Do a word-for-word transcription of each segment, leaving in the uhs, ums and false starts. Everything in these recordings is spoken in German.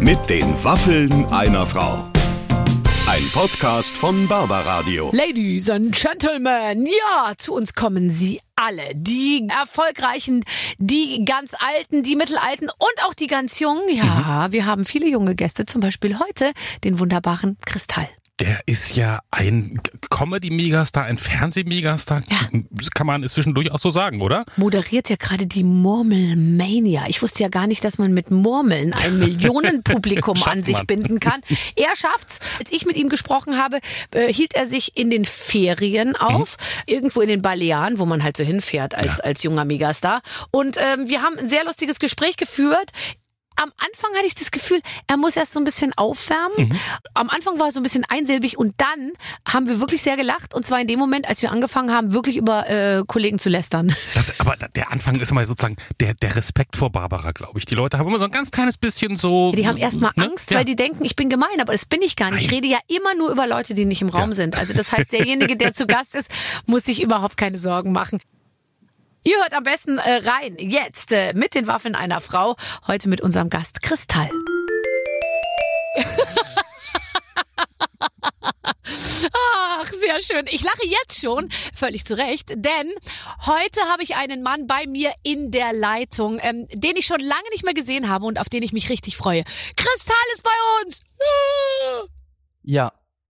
Mit den Waffeln einer Frau. Ein Podcast von Barbaradio. Ladies and Gentlemen, ja, zu uns kommen sie alle. Die Erfolgreichen, die ganz Alten, die Mittelalten und auch die ganz Jungen. Ja, mhm. Wir haben viele junge Gäste, zum Beispiel heute den wunderbaren Kristall. Der ist ja ein Comedy-Megastar, ein Fernseh-Megastar. Ja. Das kann man inzwischen durchaus so sagen, oder? Moderiert ja gerade die Murmelmania. Ich wusste ja gar nicht, dass man mit Murmeln ein Millionenpublikum an sich man. binden kann. Er schafft's. Als ich mit ihm gesprochen habe, äh, hielt er sich in den Ferien auf. Mhm. Irgendwo in den Balearen, wo man halt so hinfährt als, ja. als junger Megastar. Und ähm, wir haben ein sehr lustiges Gespräch geführt. Am Anfang hatte ich das Gefühl, er muss erst so ein bisschen aufwärmen. Mhm. Am Anfang war er so ein bisschen einsilbig und dann haben wir wirklich sehr gelacht. Und zwar in dem Moment, als wir angefangen haben, wirklich über äh, Kollegen zu lästern. Das, aber der Anfang ist immer sozusagen der, der Respekt vor Barbara, glaube ich. Die Leute haben immer so ein ganz kleines bisschen so... Ja, die haben erstmal ne? Angst, ja. weil die denken, ich bin gemein. Aber das bin ich gar nicht. Nein. Ich rede ja immer nur über Leute, die nicht im Raum ja. sind. Also das heißt, derjenige, der zu Gast ist, muss sich überhaupt keine Sorgen machen. Ihr hört am besten äh, rein, jetzt äh, mit den Waffeln einer Frau, heute mit unserem Gast Kristall. Ach, sehr schön. Ich lache jetzt schon, völlig zu Recht, denn heute habe ich einen Mann bei mir in der Leitung, ähm, den ich schon lange nicht mehr gesehen habe und auf den ich mich richtig freue. Kristall ist bei uns! Ja.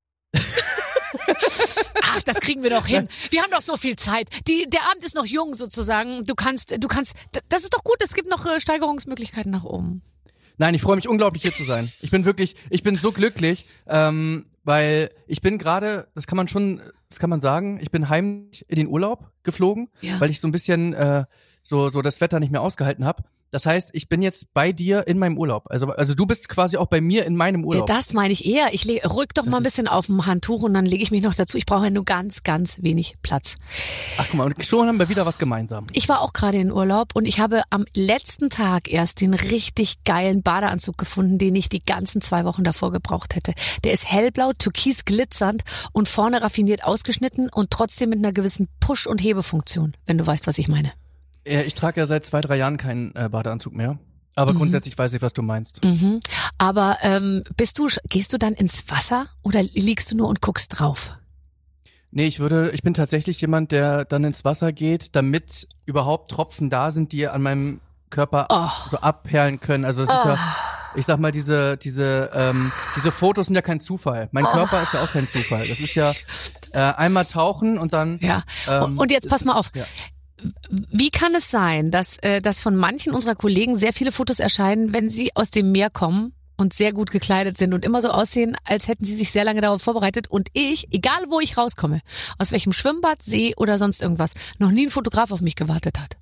Ach, das kriegen wir doch hin. Wir haben doch so viel Zeit. Die, der Abend ist noch jung sozusagen. Du kannst, du kannst, das ist doch gut. Es gibt noch Steigerungsmöglichkeiten nach oben. Nein, ich freue mich unglaublich, hier zu sein. Ich bin wirklich, ich bin so glücklich, ähm, weil ich bin gerade, das kann man schon, das kann man sagen, ich bin heimlich in den Urlaub geflogen, ja. weil ich so ein bisschen äh, so, so das Wetter nicht mehr ausgehalten habe. Das heißt, ich bin jetzt bei dir in meinem Urlaub. Also, also du bist quasi auch bei mir in meinem Urlaub. Ja, das meine ich eher. Ich leg, rück doch das mal ein bisschen auf dem Handtuch und dann lege ich mich noch dazu. Ich brauche ja nur ganz, ganz wenig Platz. Ach guck mal, und schon haben wir wieder was gemeinsam. Ich war auch gerade in Urlaub und ich habe am letzten Tag erst den richtig geilen Badeanzug gefunden, den ich die ganzen zwei Wochen davor gebraucht hätte. Der ist hellblau, türkis glitzernd und vorne raffiniert ausgeschnitten und trotzdem mit einer gewissen Push- und Hebefunktion, wenn du weißt, was ich meine. Ja, ich trage ja seit zwei, drei Jahren keinen äh, Badeanzug mehr. Aber mhm. grundsätzlich weiß ich, was du meinst. Mhm. Aber ähm, bist du, gehst du dann ins Wasser oder liegst du nur und guckst drauf? Nee, ich würde, ich bin tatsächlich jemand, der dann ins Wasser geht, damit überhaupt Tropfen da sind, die an meinem Körper oh. so abperlen können. Also es oh. ist ja, ich sag mal, diese, diese, ähm, diese Fotos sind ja kein Zufall. Mein oh. Körper ist ja auch kein Zufall. Das ist ja äh, einmal tauchen und dann. Ja. Ähm, und jetzt pass mal auf. Ja. Wie kann es sein, dass, äh, dass von manchen unserer Kollegen sehr viele Fotos erscheinen, wenn sie aus dem Meer kommen und sehr gut gekleidet sind und immer so aussehen, als hätten sie sich sehr lange darauf vorbereitet und ich, egal wo ich rauskomme, aus welchem Schwimmbad, See oder sonst irgendwas, noch nie ein Fotograf auf mich gewartet hat?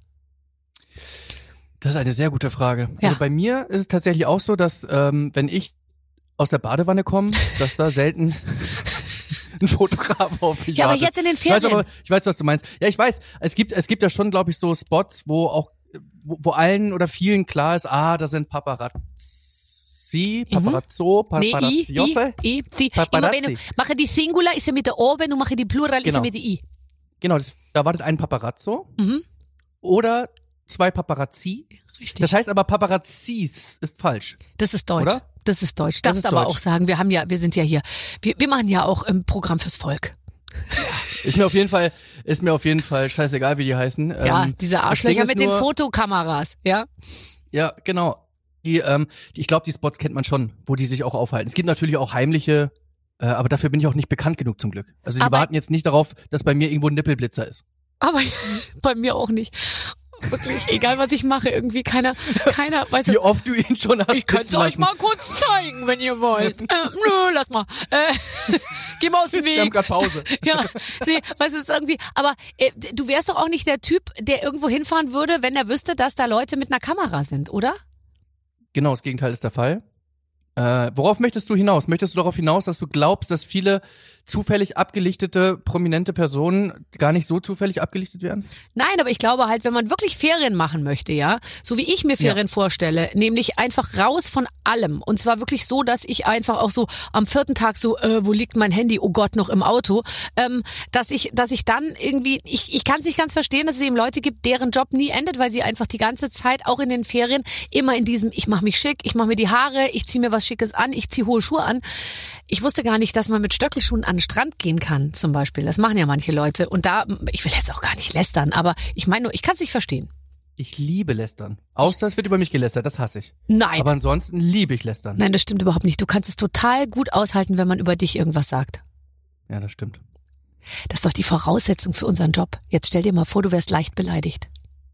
Das ist eine sehr gute Frage. Ja. Also bei mir ist es tatsächlich auch so, dass ähm, wenn ich aus der Badewanne komme, dass da selten ein Fotograf auf mich Ja, wartet. aber jetzt in den Ferien. Ich weiß, aber, ich weiß, was du meinst. Ja, ich weiß. Es gibt, es gibt ja schon, glaube ich, so Spots, wo auch, wo, wo allen oder vielen klar ist, ah, da sind Paparazzi, Paparazzo, Paparazzi. Nee, I, I, I, si. Immer wenn du, mache die Singular, ist ja mit der O, wenn du mache die Plural, genau. ist ja mit der I. Genau, das, da wartet ein Paparazzo mhm. oder zwei Paparazzi. Richtig. Das heißt aber Paparazzis ist falsch. Das ist deutsch. Oder? Das ist deutsch. Darfst ist aber deutsch. auch sagen, wir haben ja, wir sind ja hier, wir, wir machen ja auch ein Programm fürs Volk. Ist mir auf jeden Fall, ist mir auf jeden Fall scheißegal, wie die heißen. Ja, ähm, diese Arschlöcher mit nur, den Fotokameras, ja? Ja, genau. Die, ähm, die, ich glaube, die Spots kennt man schon, wo die sich auch aufhalten. Es gibt natürlich auch heimliche, äh, aber dafür bin ich auch nicht bekannt genug zum Glück. Also die aber warten jetzt nicht darauf, dass bei mir irgendwo ein Nippelblitzer ist. Aber bei mir auch nicht. Wirklich, egal was ich mache, irgendwie keiner, keiner, weißt du. Wie oft du ihn schon hast. Ich könnte es euch mal kurz zeigen, wenn ihr wollt. äh, nö, lass mal. Äh, geh mal aus dem Weg. Wir haben gerade Pause. Ja, nee, weißt du, es ist irgendwie, aber äh, du wärst doch auch nicht der Typ, der irgendwo hinfahren würde, wenn er wüsste, dass da Leute mit einer Kamera sind, oder? Genau, das Gegenteil ist der Fall. Äh, worauf möchtest du hinaus? Möchtest du darauf hinaus, dass du glaubst, dass viele zufällig abgelichtete, prominente Personen gar nicht so zufällig abgelichtet werden? Nein, aber ich glaube halt, wenn man wirklich Ferien machen möchte, ja, so wie ich mir Ferien ja. vorstelle, nämlich einfach raus von allem. Und zwar wirklich so, dass ich einfach auch so am vierten Tag so, äh, wo liegt mein Handy? Oh Gott, noch im Auto. Ähm, dass ich, dass ich dann irgendwie, ich, ich kann es nicht ganz verstehen, dass es eben Leute gibt, deren Job nie endet, weil sie einfach die ganze Zeit, auch in den Ferien, immer in diesem, ich mache mich schick, ich mache mir die Haare, ich ziehe mir was Schickes an, ich ziehe hohe Schuhe an. Ich wusste gar nicht, dass man mit Stöckelschuhen an den Strand gehen kann, zum Beispiel. Das machen ja manche Leute. Und da, ich will jetzt auch gar nicht lästern, aber ich meine nur, ich kann es nicht verstehen. Ich liebe lästern. Außer es wird über mich gelästert, das hasse ich. Nein. Aber ansonsten liebe ich lästern. Nein, das stimmt überhaupt nicht. Du kannst es total gut aushalten, wenn man über dich irgendwas sagt. Ja, das stimmt. Das ist doch die Voraussetzung für unseren Job. Jetzt stell dir mal vor, du wärst leicht beleidigt.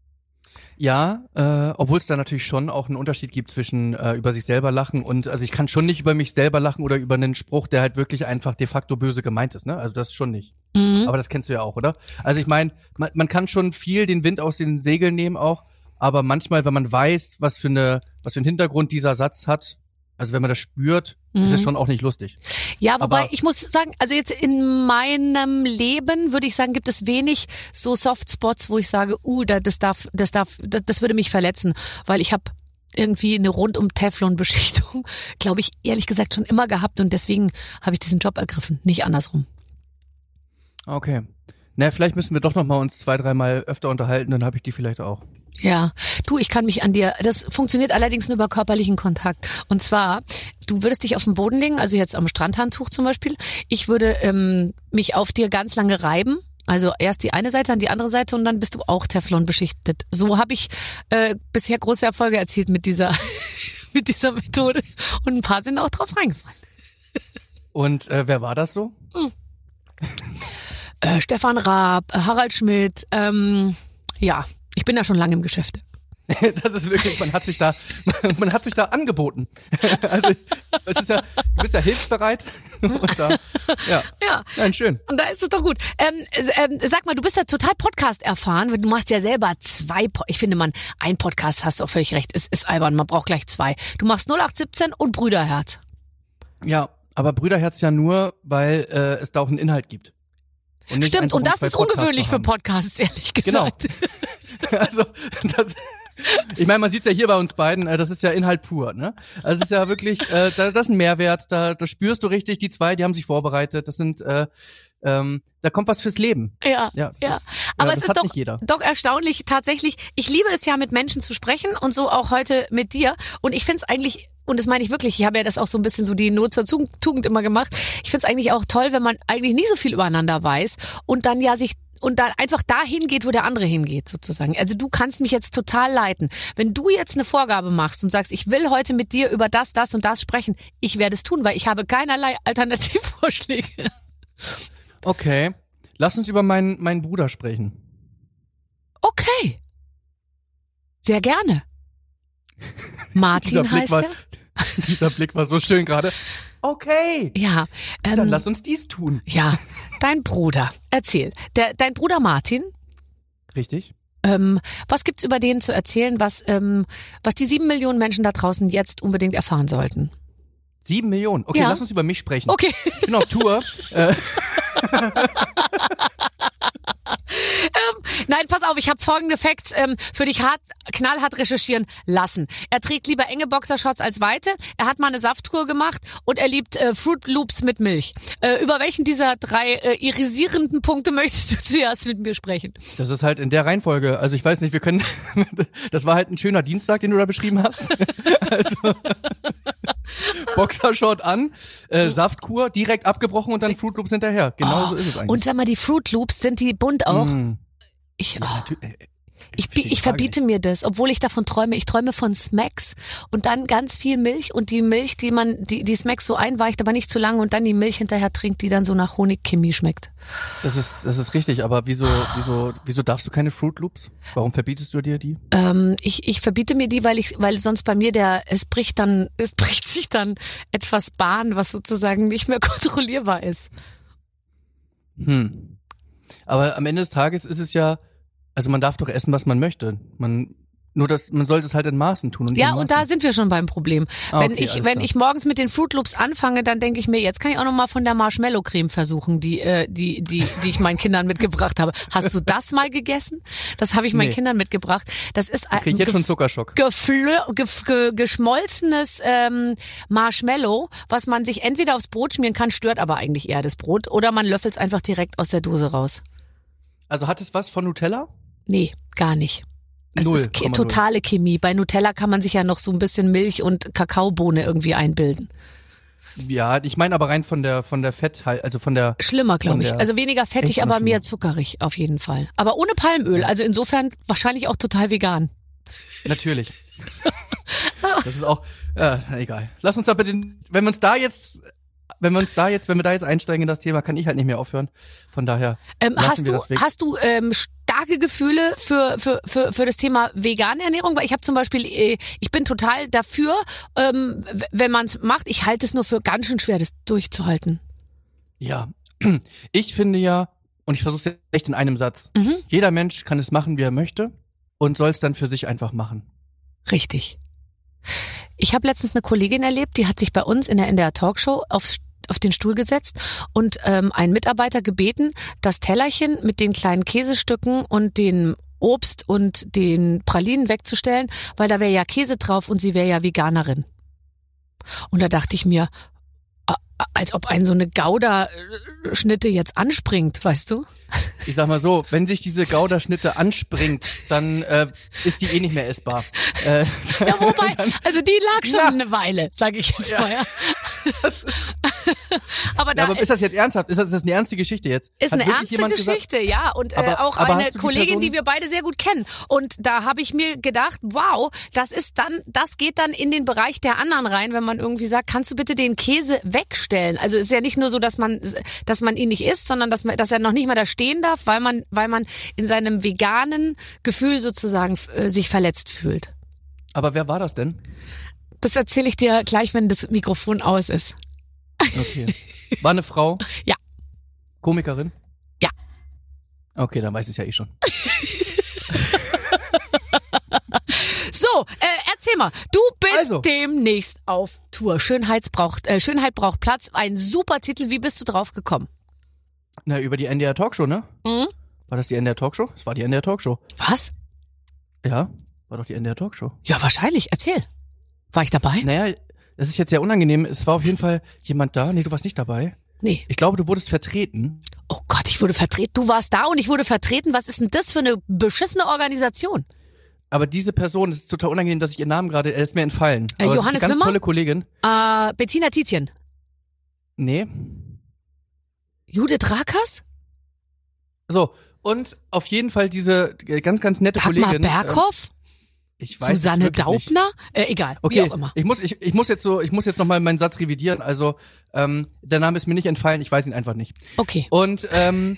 Ja, äh, obwohl es da natürlich schon auch einen Unterschied gibt zwischen äh, über sich selber lachen und, also ich kann schon nicht über mich selber lachen oder über einen Spruch, der halt wirklich einfach de facto böse gemeint ist, ne? Also das schon nicht. Mhm. Aber das kennst du ja auch, oder? Also ich meine, man, man kann schon viel den Wind aus den Segeln nehmen auch, aber manchmal, wenn man weiß, was für eine, was für einen Hintergrund dieser Satz hat, also wenn man das spürt, mhm. ist es schon auch nicht lustig. Ja, wobei aber ich muss sagen, also jetzt in meinem Leben würde ich sagen, gibt es wenig so Softspots, wo ich sage, uh, das darf, das darf, das würde mich verletzen, weil ich habe irgendwie eine rundum Teflon-Beschichtung, glaube ich, ehrlich gesagt schon immer gehabt und deswegen habe ich diesen Job ergriffen, nicht andersrum. Okay. Na, vielleicht müssen wir doch noch mal uns zwei, dreimal öfter unterhalten, dann habe ich die vielleicht auch. Ja, du, ich kann mich an dir, das funktioniert allerdings nur über körperlichen Kontakt. Und zwar, du würdest dich auf den Boden legen, also jetzt am Strandhandtuch zum Beispiel. Ich würde ähm, mich auf dir ganz lange reiben. Also erst die eine Seite, dann die andere Seite und dann bist du auch Teflon beschichtet. So habe ich äh, bisher große Erfolge erzielt mit dieser mit dieser Methode. Und ein paar sind auch drauf reingefallen. Und äh, wer war das so? Hm. Äh, Stefan Raab, Harald Schmidt, ähm, ja. Ich bin ja schon lange im Geschäft. Das ist wirklich, man hat sich da, man hat sich da angeboten. Also, es ist ja, du bist ja hilfsbereit. Und da, ja. Ja. Nein, schön. Und da ist es doch gut. Ähm, ähm, sag mal, du bist ja total Podcast erfahren, weil du machst ja selber zwei, po- ich finde man, ein Podcast, hast du auch völlig recht, ist, ist albern, man braucht gleich zwei. Du machst null acht siebzehn und Brüderherz. Ja, aber Brüderherz ja nur, weil äh, es da auch einen Inhalt gibt. Und Stimmt, und das ist ungewöhnlich für Podcasts, ehrlich gesagt. Genau. Also, das, ich meine, man sieht's ja hier bei uns beiden, äh, das ist ja Inhalt pur, ne? Also es ist ja wirklich, äh, da, das ist ein Mehrwert, da, da spürst du richtig, die zwei, die haben sich vorbereitet, das sind, äh, ähm, da kommt was fürs Leben. Ja, ja. ja. Ist, aber äh, es ist doch, doch erstaunlich, tatsächlich, ich liebe es ja, mit Menschen zu sprechen und so auch heute mit dir und ich find's eigentlich, und das meine ich wirklich, ich habe ja das auch so ein bisschen so die Not zur Tugend immer gemacht, ich find's eigentlich auch toll, wenn man eigentlich nicht so viel übereinander weiß und dann ja sich und dann einfach dahin geht, wo der andere hingeht, sozusagen. Also du kannst mich jetzt total leiten. Wenn du jetzt eine Vorgabe machst und sagst, ich will heute mit dir über das, das und das sprechen, ich werde es tun, weil ich habe keinerlei Alternativvorschläge. Okay. Lass uns über meinen, meinen Bruder sprechen. Okay. Sehr gerne. Martin heißt war, er. Dieser Blick war so schön gerade. Okay. Ja. Ähm, Dann lass uns dies tun. Ja, dein Bruder. Erzähl. Der, dein Bruder Martin. Richtig. Ähm, was gibt's über den zu erzählen, was, ähm, was die sieben Millionen Menschen da draußen jetzt unbedingt erfahren sollten? Sieben Millionen? Okay, ja. Lass uns über mich sprechen. Okay. Ich bin auf Tour. äh. ähm, nein, pass auf, ich habe folgende Facts ähm, für dich hart, knallhart recherchieren lassen. Er trägt lieber enge Boxershorts als weite, er hat mal eine Saftkur gemacht und er liebt äh, Fruit Loops mit Milch. Äh, über welchen dieser drei äh, irisierenden Punkte möchtest du zuerst mit mir sprechen? Das ist halt in der Reihenfolge. Also ich weiß nicht, wir können, das war halt ein schöner Dienstag, den du da beschrieben hast. Also Boxershort an, äh, Saftkur, direkt abgebrochen und dann Fruit Loops hinterher. Genau oh, so ist es eigentlich. Und sag mal, die Fruit Loops, sind die bunt auch? Mm. Ich, oh, ja, ich, ich, ich verbiete mir das, obwohl ich davon träume. Ich träume von Smacks und dann ganz viel Milch und die Milch, die man, die, die Smacks so einweicht, aber nicht zu lange und dann die Milch hinterher trinkt, die dann so nach Honigchemie schmeckt. Das ist, das ist richtig, aber wieso, wieso, wieso darfst du keine Fruit Loops? Warum verbietest du dir die? Ähm, ich, ich verbiete mir die, weil ich, weil sonst bei mir der, es bricht dann, es bricht sich dann etwas Bahn, was sozusagen nicht mehr kontrollierbar ist. Hm. Aber am Ende des Tages ist es ja, also man darf doch essen, was man möchte. Man Nur, dass man sollte es halt in Maßen tun. Und ja, und da sind wir schon beim Problem. Ah, wenn okay, ich, alles wenn klar. ich morgens mit den Fruit Loops anfange, dann denke ich mir, jetzt kann ich auch noch mal von der Marshmallow-Creme versuchen, die, äh, die, die, die ich meinen Kindern mitgebracht habe. Hast du das mal gegessen? Das habe ich meinen Nee. Kindern mitgebracht. Das ist ein krieg ich jetzt gef- schon Zuckerschock. geflö- gef- ge- geschmolzenes ähm, Marshmallow, was man sich entweder aufs Brot schmieren kann, stört aber eigentlich eher das Brot, oder man löffelt es einfach direkt aus der Dose raus. Also hat es was von Nutella? Nee, gar nicht. Es Null, ist Ke- Komma null. totale Chemie. Bei Nutella kann man sich ja noch so ein bisschen Milch und Kakaobohne irgendwie einbilden. Ja, ich meine aber rein von der von der Fett, also von der. Schlimmer, glaube Von ich. der- Also weniger fettig, Echt aber noch mehr schlimmer. zuckerig auf jeden Fall. Aber ohne Palmöl. Also insofern wahrscheinlich auch total vegan. Natürlich. Das ist auch, äh, egal. Lass uns aber den, wenn wir uns da jetzt, wenn wir uns da jetzt, wenn wir da jetzt einsteigen in das Thema, kann ich halt nicht mehr aufhören. Von daher. Ähm, Lassen hast wir du das weg. hast du ähm, starke Gefühle für für für für das Thema vegane Ernährung? Weil ich habe zum Beispiel, äh, ich bin total dafür, ähm, w- wenn man es macht. Ich halte es nur für ganz schön schwer, das durchzuhalten. Ja. Ich finde ja, und ich versuche es echt in einem Satz. Mhm. Jeder Mensch kann es machen, wie er möchte und soll es dann für sich einfach machen. Richtig. Ich habe letztens eine Kollegin erlebt, die hat sich bei uns in der N D R Talkshow aufs, auf den Stuhl gesetzt und ähm, einen Mitarbeiter gebeten, das Tellerchen mit den kleinen Käsestücken und den Obst und den Pralinen wegzustellen, weil da wäre ja Käse drauf und sie wäre ja Veganerin. Und da dachte ich mir, a- a- als ob ein so eine Gouda-Schnitte jetzt anspringt, weißt du? Ich sag mal so, wenn sich diese Gouda-Schnitte anspringt, dann äh, ist die eh nicht mehr essbar. Äh, Ja, wobei, also die lag schon Na. eine Weile, sage ich jetzt Ja. mal. Ja. Aber da ja, aber ist das jetzt ernsthaft? Ist das, ist das eine ernste Geschichte jetzt? Ist Hat eine wirklich ernste jemand Geschichte, gesagt, ja. Und äh, Aber- auch aber eine hast du die Kollegin, Person- die wir beide sehr gut kennen. Und da habe ich mir gedacht, wow, das ist dann, das geht dann in den Bereich der anderen rein, wenn man irgendwie sagt, kannst du bitte den Käse wegstellen? Also ist ja nicht nur so, dass man, dass man ihn nicht isst, sondern dass man, dass er noch nicht mal da stehen darf, weil man, weil man in seinem veganen Gefühl sozusagen äh, sich verletzt fühlt. aber wer war das denn? Das erzähle ich dir gleich, wenn das Mikrofon aus ist. Okay. War eine Frau? Ja. Komikerin? Ja. Okay, dann weiß ich es ja eh schon. So, äh, erzähl mal, du bist Also. demnächst auf Tour. Schönheit braucht, äh, Schönheit braucht Platz. Ein super Titel. Wie bist du drauf gekommen? Na, über die N D R Talkshow, ne? Mhm. War das die N D R Talkshow? Das war die N D R Talkshow. Was? Ja, war doch die N D R Talkshow. Ja, wahrscheinlich. Erzähl. War ich dabei? Naja, das ist jetzt sehr unangenehm. Es war auf jeden Fall jemand da. Nee, du warst nicht dabei. Nee. Ich glaube, du wurdest vertreten. Oh Gott, ich wurde vertreten. Du warst da und ich wurde vertreten. Was ist denn das für eine beschissene Organisation? Aber diese Person, es ist total unangenehm, dass ich ihren Namen gerade, er ist mir entfallen. Äh, Aber Johannes es ist eine ganz Wimmer? tolle Kollegin. Äh, Bettina Tietjen. Nee. Judith Rakers? So, und auf jeden Fall diese äh, ganz, ganz nette Dagmar Kollegin. Berghoff? Ähm, ich weiß es Susanne wirklich nicht. Daubner? Äh, egal, Okay, wie auch immer. ich muss, ich, ich muss jetzt so, ich muss jetzt nochmal meinen Satz revidieren. Also, ähm, der Name ist mir nicht entfallen, ich weiß ihn einfach nicht. Okay. Und ähm,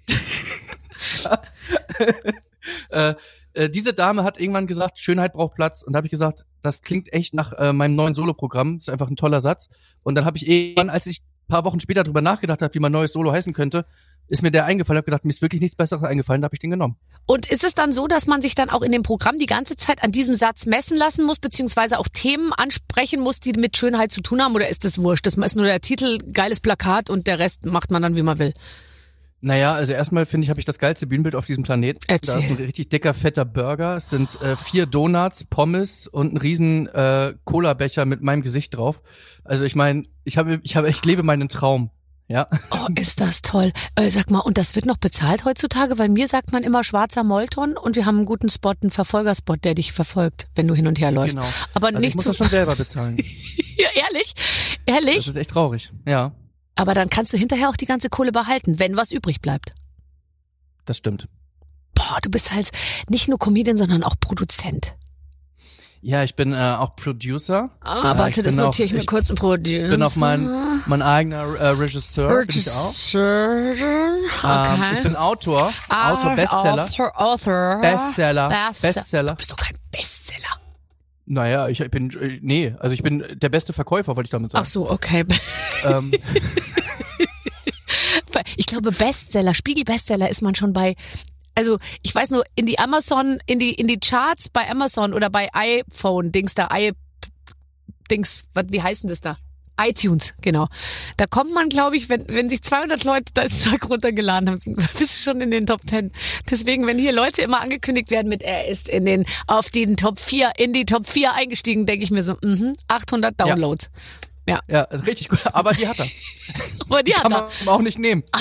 äh, äh, diese Dame hat irgendwann gesagt, Schönheit braucht Platz. Und da habe ich gesagt, das klingt echt nach äh, meinem neuen Soloprogramm. Das ist einfach ein toller Satz. Und dann habe ich irgendwann, als ich ein paar Wochen später drüber nachgedacht habe, wie mein neues Solo heißen könnte, ist mir der eingefallen. Ich habe gedacht, mir ist wirklich nichts Besseres eingefallen, da habe ich den genommen. Und ist es dann so, dass man sich dann auch in dem Programm die ganze Zeit an diesem Satz messen lassen muss, beziehungsweise auch Themen ansprechen muss, die mit Schönheit zu tun haben? Oder ist das wurscht? Das ist nur der Titel, geiles Plakat und der Rest macht man dann, wie man will. Naja, also erstmal finde ich, habe ich das geilste Bühnenbild auf diesem Planeten. Erzähl. Da ist ein richtig dicker, fetter Burger. Es sind äh, vier Donuts, Pommes und ein riesen äh, Cola-Becher mit meinem Gesicht drauf. Also ich meine, ich habe, ich habe, ich lebe meinen Traum. Ja. Oh, ist das toll. Äh, sag mal, und das wird noch bezahlt heutzutage? Weil mir sagt man immer schwarzer Molton und wir haben einen guten Spot, einen Verfolgerspot, der dich verfolgt, wenn du hin und her läufst. Genau. Aber Also ich nicht muss zu... das schon selber bezahlen. Ja, ehrlich? Ehrlich? Das ist echt traurig. Ja, Aber dann kannst du hinterher auch die ganze Kohle behalten, wenn was übrig bleibt. das stimmt. Boah, du bist halt nicht nur Comedian, sondern auch Produzent. Ja, ich bin äh, auch Producer. Ah, Ja, warte, ich das bin auch- notiere ich mir ich kurz im Producer. bin auch mein, mein eigener äh, Regisseur. Bin ich auch. Regisseur. Okay. Ähm, ich bin Autor. Ah, Autor, Bestseller. Author, Author. Bestseller. Best- Bestseller. Du bist doch kein Bestseller. Naja, ich bin, äh, nee, also ich bin der beste Verkäufer, wollte ich damit sagen. Ach so, okay. Ähm, Ich glaube, Bestseller, Spiegel-Bestseller ist man schon bei, also ich weiß nur, in die Amazon, in die, in die Charts bei Amazon oder bei iPhone, Dings da, i, Dings, was, wie heißt denn das da? iTunes, genau. Da kommt man, glaube ich, wenn, wenn sich zweihundert Leute das Zeug runtergeladen haben, bist du schon in den Top Ten. Deswegen, wenn hier Leute immer angekündigt werden mit, er ist in den, auf den Top vier, in die Top vier eingestiegen, denke ich mir so, mhm, achthundert Downloads. Ja. Ja, ja, richtig gut. Aber die hat er. Aber die, die hat kann er. man auch nicht nehmen.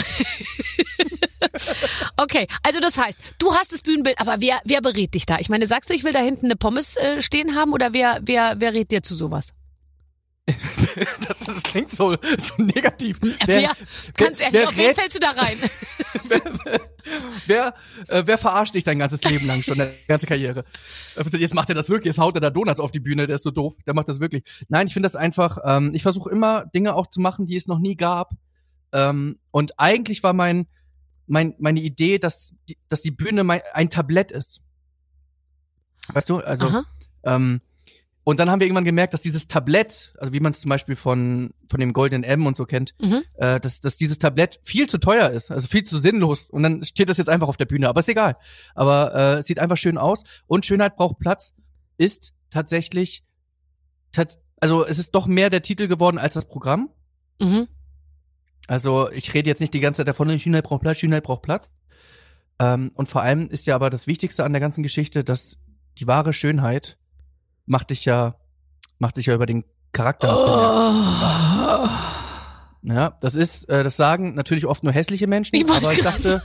Okay, also das heißt, du hast das Bühnenbild, aber wer, wer berät dich da? Ich meine, sagst du, ich will da hinten eine Pommes äh, stehen haben oder wer, wer, wer rät dir zu sowas? Das, das klingt so, so negativ. Wer, wer, ganz ehrlich, wer, auf wen fällst du da rein? wer, wer, äh, wer verarscht dich dein ganzes Leben lang schon, deine ganze Karriere? Jetzt macht er das wirklich, jetzt haut er da Donuts auf die Bühne, der ist so doof, der macht das wirklich. Nein, ich finde das einfach, ähm, ich versuche immer Dinge auch zu machen, die es noch nie gab. Ähm, und eigentlich war mein, mein meine Idee, dass die, dass die Bühne mein, ein Tablett ist. Weißt du, also ähm, und dann haben wir irgendwann gemerkt, dass dieses Tablett, also wie man es zum Beispiel von von dem Goldenen M und so kennt, mhm. äh, dass, dass dieses Tablett viel zu teuer ist, also viel zu sinnlos. Und dann steht das jetzt einfach auf der Bühne, aber ist egal. Aber äh, es sieht einfach schön aus. Und Schönheit braucht Platz ist tatsächlich, tats- also es ist doch mehr der Titel geworden als das Programm. Mhm. Also ich rede jetzt nicht die ganze Zeit davon, Schönheit braucht Platz, Schönheit braucht Platz. Ähm, und vor allem ist ja aber das Wichtigste an der ganzen Geschichte, dass die wahre Schönheit macht dich ja, macht sich ja über den Charakter oh. Ja, das ist, äh, das sagen natürlich oft nur hässliche Menschen, ich aber ich dachte,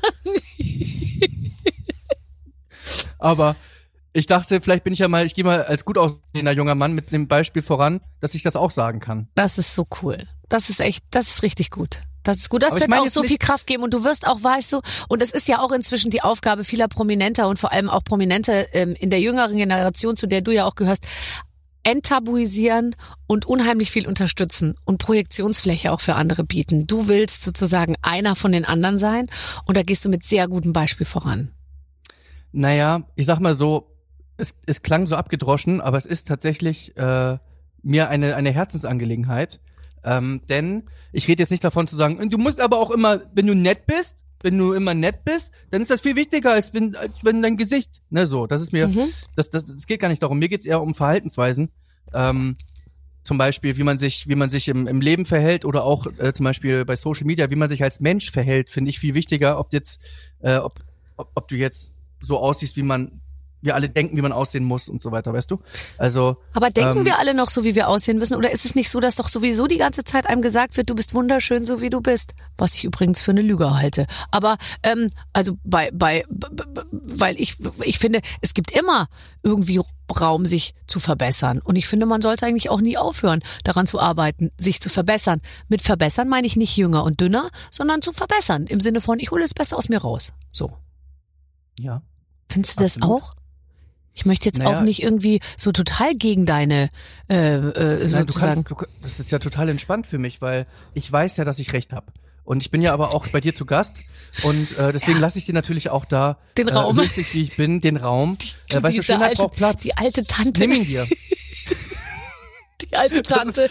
aber ich dachte, vielleicht bin ich ja mal, ich gehe mal als gut aussehender junger Mann mit dem Beispiel voran, dass ich das auch sagen kann. Das ist so cool. Das ist echt, das ist richtig gut. Das ist gut. Das aber wird auch so nicht viel Kraft geben und du wirst auch, weißt du, und es ist ja auch inzwischen die Aufgabe vieler Prominenter und vor allem auch Prominente ähm, in der jüngeren Generation, zu der du ja auch gehörst, enttabuisieren und unheimlich viel unterstützen und Projektionsfläche auch für andere bieten. Du willst sozusagen einer von den anderen sein und da gehst du mit sehr gutem Beispiel voran. Naja, ich sag mal so, es, es klang so abgedroschen, aber es ist tatsächlich äh, mir eine, eine Herzensangelegenheit. Ähm, denn ich rede jetzt nicht davon zu sagen, du musst aber auch immer, wenn du nett bist, wenn du immer nett bist, dann ist das viel wichtiger, als wenn, als wenn dein Gesicht, ne, so, das ist mir, mhm. das, das, das geht gar nicht darum, mir geht's eher um Verhaltensweisen, ähm, zum Beispiel, wie man sich, wie man sich im, im Leben verhält oder auch äh, zum Beispiel bei Social Media, wie man sich als Mensch verhält, finde ich viel wichtiger, ob jetzt, äh, ob, ob, ob du jetzt so aussiehst, wie man wir alle denken, wie man aussehen muss und so weiter, weißt du? Also. Aber denken ähm, wir alle noch so, wie wir aussehen müssen? Oder ist es nicht so, dass doch sowieso die ganze Zeit einem gesagt wird, du bist wunderschön, so wie du bist? Was ich übrigens für eine Lüge halte. Aber, ähm, also bei, bei, b- b- weil ich, ich finde, es gibt immer irgendwie Raum, sich zu verbessern. Und ich finde, man sollte eigentlich auch nie aufhören, daran zu arbeiten, sich zu verbessern. Mit verbessern meine ich nicht jünger und dünner, sondern zu verbessern. Im Sinne von, ich hole das Beste aus mir raus. So. Ja. Findest du absolut. das auch? Ich möchte jetzt naja, auch nicht irgendwie so total gegen deine äh, äh, sozusagen. Nein, du kannst, du, das ist ja total entspannt für mich, weil ich weiß ja, dass ich recht habe. Und ich bin ja aber auch bei dir zu Gast und äh, deswegen ja. lasse ich dir natürlich auch da, den äh, Raum, wichtig, wie ich bin, den Raum. Die, äh, weißt du, Schönheit alte, braucht Platz. Die alte Tante. Nimm ihn dir. Die alte Tante.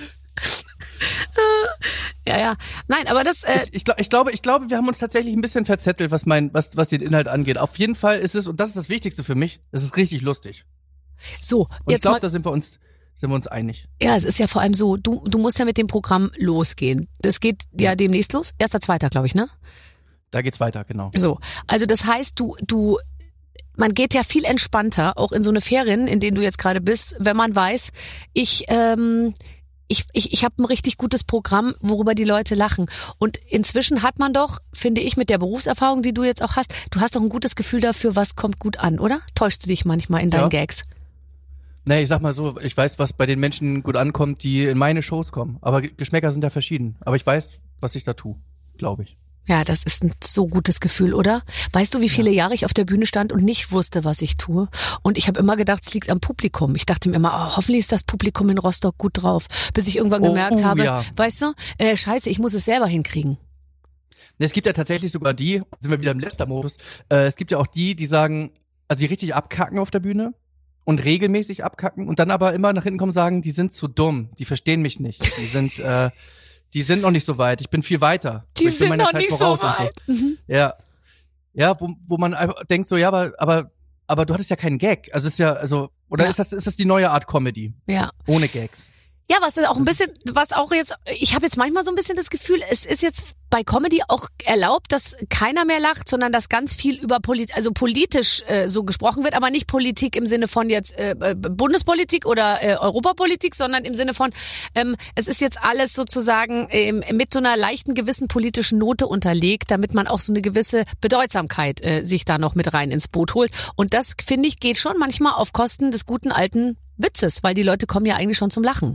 Ja, ja. Nein, aber das. Äh ich, ich, glaub, ich glaube, ich glaube, wir haben uns tatsächlich ein bisschen verzettelt, was mein, was, was den Inhalt angeht. Auf jeden Fall ist es, und das ist das Wichtigste für mich, es ist richtig lustig. So, und jetzt ich glaube, mal, da sind wir uns, sind wir uns einig. Ja, es ist ja vor allem so, du, du musst ja mit dem Programm losgehen. Das geht ja, ja demnächst los. Erster, zweiter, glaube ich, ne? Da geht's weiter, genau. So, also das heißt, du, du, man geht ja viel entspannter, auch in so eine Ferien, in denen du jetzt gerade bist, wenn man weiß, ich, ähm, Ich, ich, ich habe ein richtig gutes Programm, worüber die Leute lachen. Und inzwischen hat man doch, finde ich, mit der Berufserfahrung, die du jetzt auch hast, du hast doch ein gutes Gefühl dafür, was kommt gut an, oder? Täuschst du dich manchmal in deinen ja. Gags? Nee, ich sag mal so, ich weiß, was bei den Menschen gut ankommt, die in meine Shows kommen. Aber Geschmäcker sind ja verschieden. Aber ich weiß, was ich da tue, glaube ich. Ja, das ist ein so gutes Gefühl, oder? Weißt du, wie viele ja. Jahre ich auf der Bühne stand und nicht wusste, was ich tue? Und ich habe immer gedacht, es liegt am Publikum. Ich dachte mir immer, oh, hoffentlich ist das Publikum in Rostock gut drauf. Bis ich irgendwann oh, gemerkt oh, habe, ja. weißt du, äh, scheiße, ich muss es selber hinkriegen. Es gibt ja tatsächlich sogar die, sind wir wieder im Lästermodus, äh, es gibt ja auch die, die sagen, also die richtig abkacken auf der Bühne und regelmäßig abkacken und dann aber immer nach hinten kommen und sagen, die sind zu dumm, die verstehen mich nicht, die sind... äh, Die sind noch nicht so weit. Ich bin viel weiter. Die ich bin sind noch Zeit nicht so weit. So. Mhm. Ja. Ja, wo, wo man einfach denkt so, ja, aber, aber, aber du hattest ja keinen Gag. Also ist ja, also, oder Ja. ist das, ist das die neue Art Comedy? Ja. Ohne Gags. Ja, was auch ein bisschen, was auch jetzt, ich habe jetzt manchmal so ein bisschen das Gefühl, es ist jetzt bei Comedy auch erlaubt, dass keiner mehr lacht, sondern dass ganz viel über Polit, also politisch äh, so gesprochen wird, aber nicht Politik im Sinne von jetzt äh, Bundespolitik oder äh, Europapolitik, sondern im Sinne von, ähm, es ist jetzt alles sozusagen ähm, mit so einer leichten gewissen politischen Note unterlegt, damit man auch so eine gewisse Bedeutsamkeit äh, sich da noch mit rein ins Boot holt. Und das, finde ich, geht schon manchmal auf Kosten des guten alten Witzes, weil die Leute kommen ja eigentlich schon zum Lachen.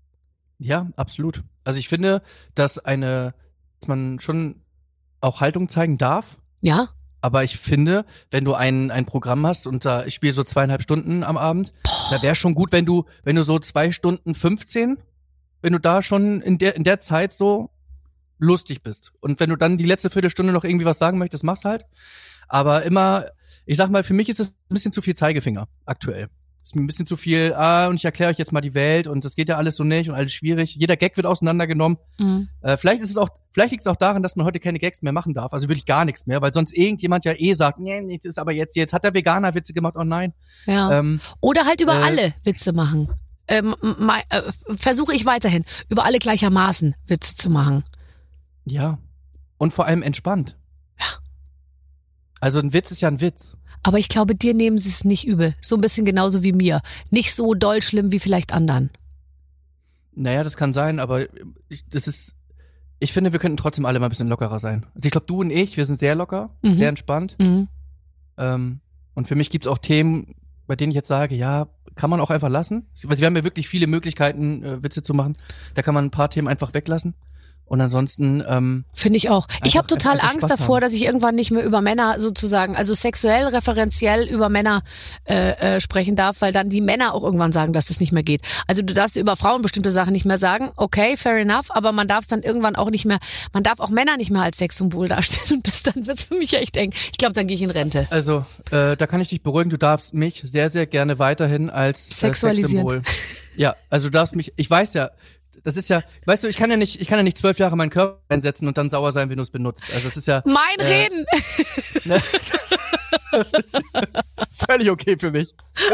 Ja, absolut. Also ich finde, dass eine, dass man schon auch Haltung zeigen darf. Ja. Aber ich finde, wenn du ein ein Programm hast und da ich spiele so zweieinhalb Stunden am Abend, Boah. Da wäre schon gut, wenn du wenn du so zwei Stunden fünfzehn, wenn du da schon in der in der Zeit so lustig bist. Und wenn du dann die letzte Viertelstunde noch irgendwie was sagen möchtest, machst halt. Aber immer, ich sag mal, für mich ist es ein bisschen zu viel Zeigefinger aktuell. Ist mir ein bisschen zu viel, ah, und ich erkläre euch jetzt mal die Welt und das geht ja alles so nicht und alles schwierig. Jeder Gag wird auseinandergenommen. Mhm. Äh, vielleicht ist es auch, vielleicht liegt es auch daran, dass man heute keine Gags mehr machen darf. Also wirklich gar nichts mehr, weil sonst irgendjemand ja eh sagt, nee, nee, das ist aber jetzt, jetzt hat der Veganer Witze gemacht, oh nein. Ja. Ähm, Oder halt über äh, alle Witze machen. Ähm, mal, äh, versuche ich weiterhin, über alle gleichermaßen Witze zu machen. Ja. Und vor allem entspannt. Ja. Also ein Witz ist ja ein Witz. Aber ich glaube, dir nehmen sie es nicht übel. So ein bisschen genauso wie mir. Nicht so doll schlimm wie vielleicht anderen. Naja, das kann sein, aber ich, das ist, ich finde, wir könnten trotzdem alle mal ein bisschen lockerer sein. Also ich glaube, du und ich, wir sind sehr locker, mhm. sehr entspannt. Mhm. Ähm, und für mich gibt's auch Themen, bei denen ich jetzt sage, ja, kann man auch einfach lassen. Weil wir haben ja wirklich viele Möglichkeiten, äh, Witze zu machen. Da kann man ein paar Themen einfach weglassen. Und ansonsten ähm, finde ich auch. Einfach, ich habe total Angst Spaß davor, haben. dass ich irgendwann nicht mehr über Männer sozusagen, also sexuell, referenziell über Männer äh, äh, sprechen darf, weil dann die Männer auch irgendwann sagen, dass das nicht mehr geht. Also du darfst über Frauen bestimmte Sachen nicht mehr sagen, okay, fair enough, aber man darf es dann irgendwann auch nicht mehr, man darf auch Männer nicht mehr als Sexsymbol darstellen und das dann wird's für mich echt eng. Ich glaube, dann gehe ich in Rente. Also äh, da kann ich dich beruhigen, du darfst mich sehr, sehr gerne weiterhin als äh, sexualisieren. Sexsymbol. Ja, also du darfst mich, ich weiß ja, das ist ja, weißt du, ich kann ja nicht, ich kann ja nicht zwölf Jahre meinen Körper einsetzen und dann sauer sein, wenn du es benutzt. Also das ist ja mein äh, Reden. Ne, das, das ist völlig okay für mich.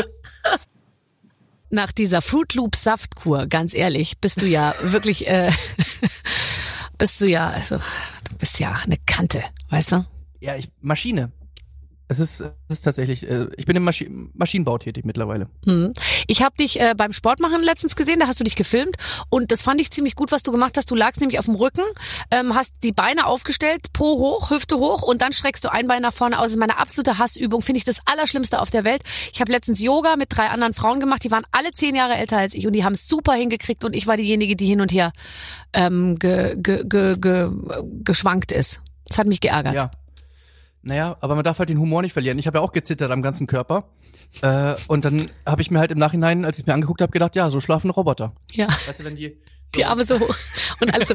Nach dieser Fruit Loop Saftkur, ganz ehrlich, bist du ja wirklich, äh, bist du ja, also du bist ja eine Kante, weißt du? Ja, ich Maschine. Es ist, es ist tatsächlich, äh, ich bin im Maschi- Maschinenbau tätig mittlerweile. Hm. Ich habe dich äh, beim Sportmachen letztens gesehen, da hast du dich gefilmt und das fand ich ziemlich gut, was du gemacht hast. Du lagst nämlich auf dem Rücken, ähm, hast die Beine aufgestellt, Po hoch, Hüfte hoch und dann streckst du ein Bein nach vorne aus. Das ist meine absolute Hassübung, finde ich das Allerschlimmste auf der Welt. Ich habe letztens Yoga mit drei anderen Frauen gemacht, die waren alle zehn Jahre älter als ich und die haben es super hingekriegt und ich war diejenige, die hin und her ähm, ge, ge, ge, ge, geschwankt ist. Das hat mich geärgert. Ja. Naja, aber man darf halt den Humor nicht verlieren. Ich habe ja auch gezittert am ganzen Körper. Äh, und dann habe ich mir halt im Nachhinein, als ich es mir angeguckt habe, gedacht, ja, so schlafen Roboter. Ja. Weißt du, wenn die, so die Arme so hoch und alles so.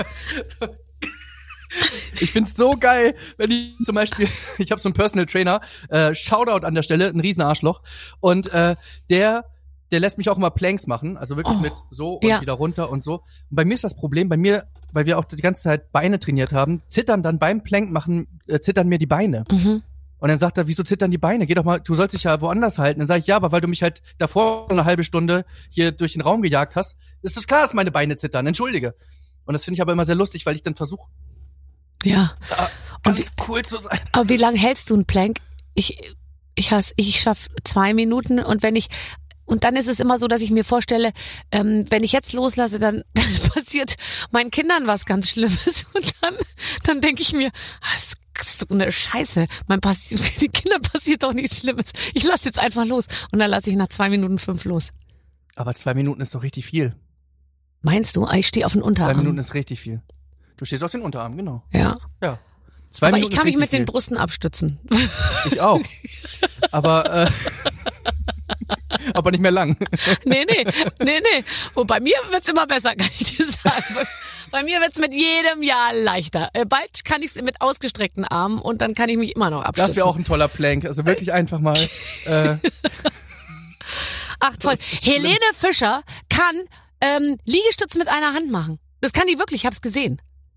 Ich find's so geil, wenn die zum Beispiel, ich habe so einen Personal Trainer, äh, Shoutout an der Stelle, ein Riesenarschloch. Und äh, der der lässt mich auch immer Planks machen, also wirklich oh, mit so und ja. wieder runter und so. Und bei mir ist das Problem, bei mir, weil wir auch die ganze Zeit Beine trainiert haben, zittern dann beim Plank machen, äh, zittern mir die Beine. Mhm. Und dann sagt er, wieso zittern die Beine? Geh doch mal, du sollst dich ja woanders halten. Dann sage ich, ja, aber weil du mich halt davor eine halbe Stunde hier durch den Raum gejagt hast, ist es klar, dass meine Beine zittern, entschuldige. Und das finde ich aber immer sehr lustig, weil ich dann versuche, ja, da ganz und wie, cool zu sein. Aber wie lange hältst du einen Plank? Ich, ich hasse, ich schaff zwei Minuten und wenn ich Und dann ist es immer so, dass ich mir vorstelle, ähm, wenn ich jetzt loslasse, dann, dann passiert meinen Kindern was ganz Schlimmes. Und dann, dann denke ich mir, das ist so eine Scheiße. Mein Passi- den Kindern passiert doch nichts Schlimmes. Ich lasse jetzt einfach los. Und dann lasse ich nach zwei Minuten fünf los. Aber zwei Minuten ist doch richtig viel. Meinst du? Ich stehe auf den Unterarm. Zwei Minuten ist richtig viel. Du stehst auf den Unterarm, genau. Ja. Ja. Zwei Aber Minuten ich kann mich mit viel. den Brüsten abstützen. Ich auch. Aber, äh, aber nicht mehr lang. Nee, nee, nee, nee. Und bei mir wird's immer besser, kann ich dir sagen. Bei, bei mir wird's mit jedem Jahr leichter. Äh, bald kann ich's mit ausgestreckten Armen und dann kann ich mich immer noch abstützen. Das wäre auch ein toller Plank. Also wirklich einfach mal. Äh, Ach toll. Helene Fischer kann ähm, Liegestütz mit einer Hand machen. Das kann die wirklich, ich hab's gesehen.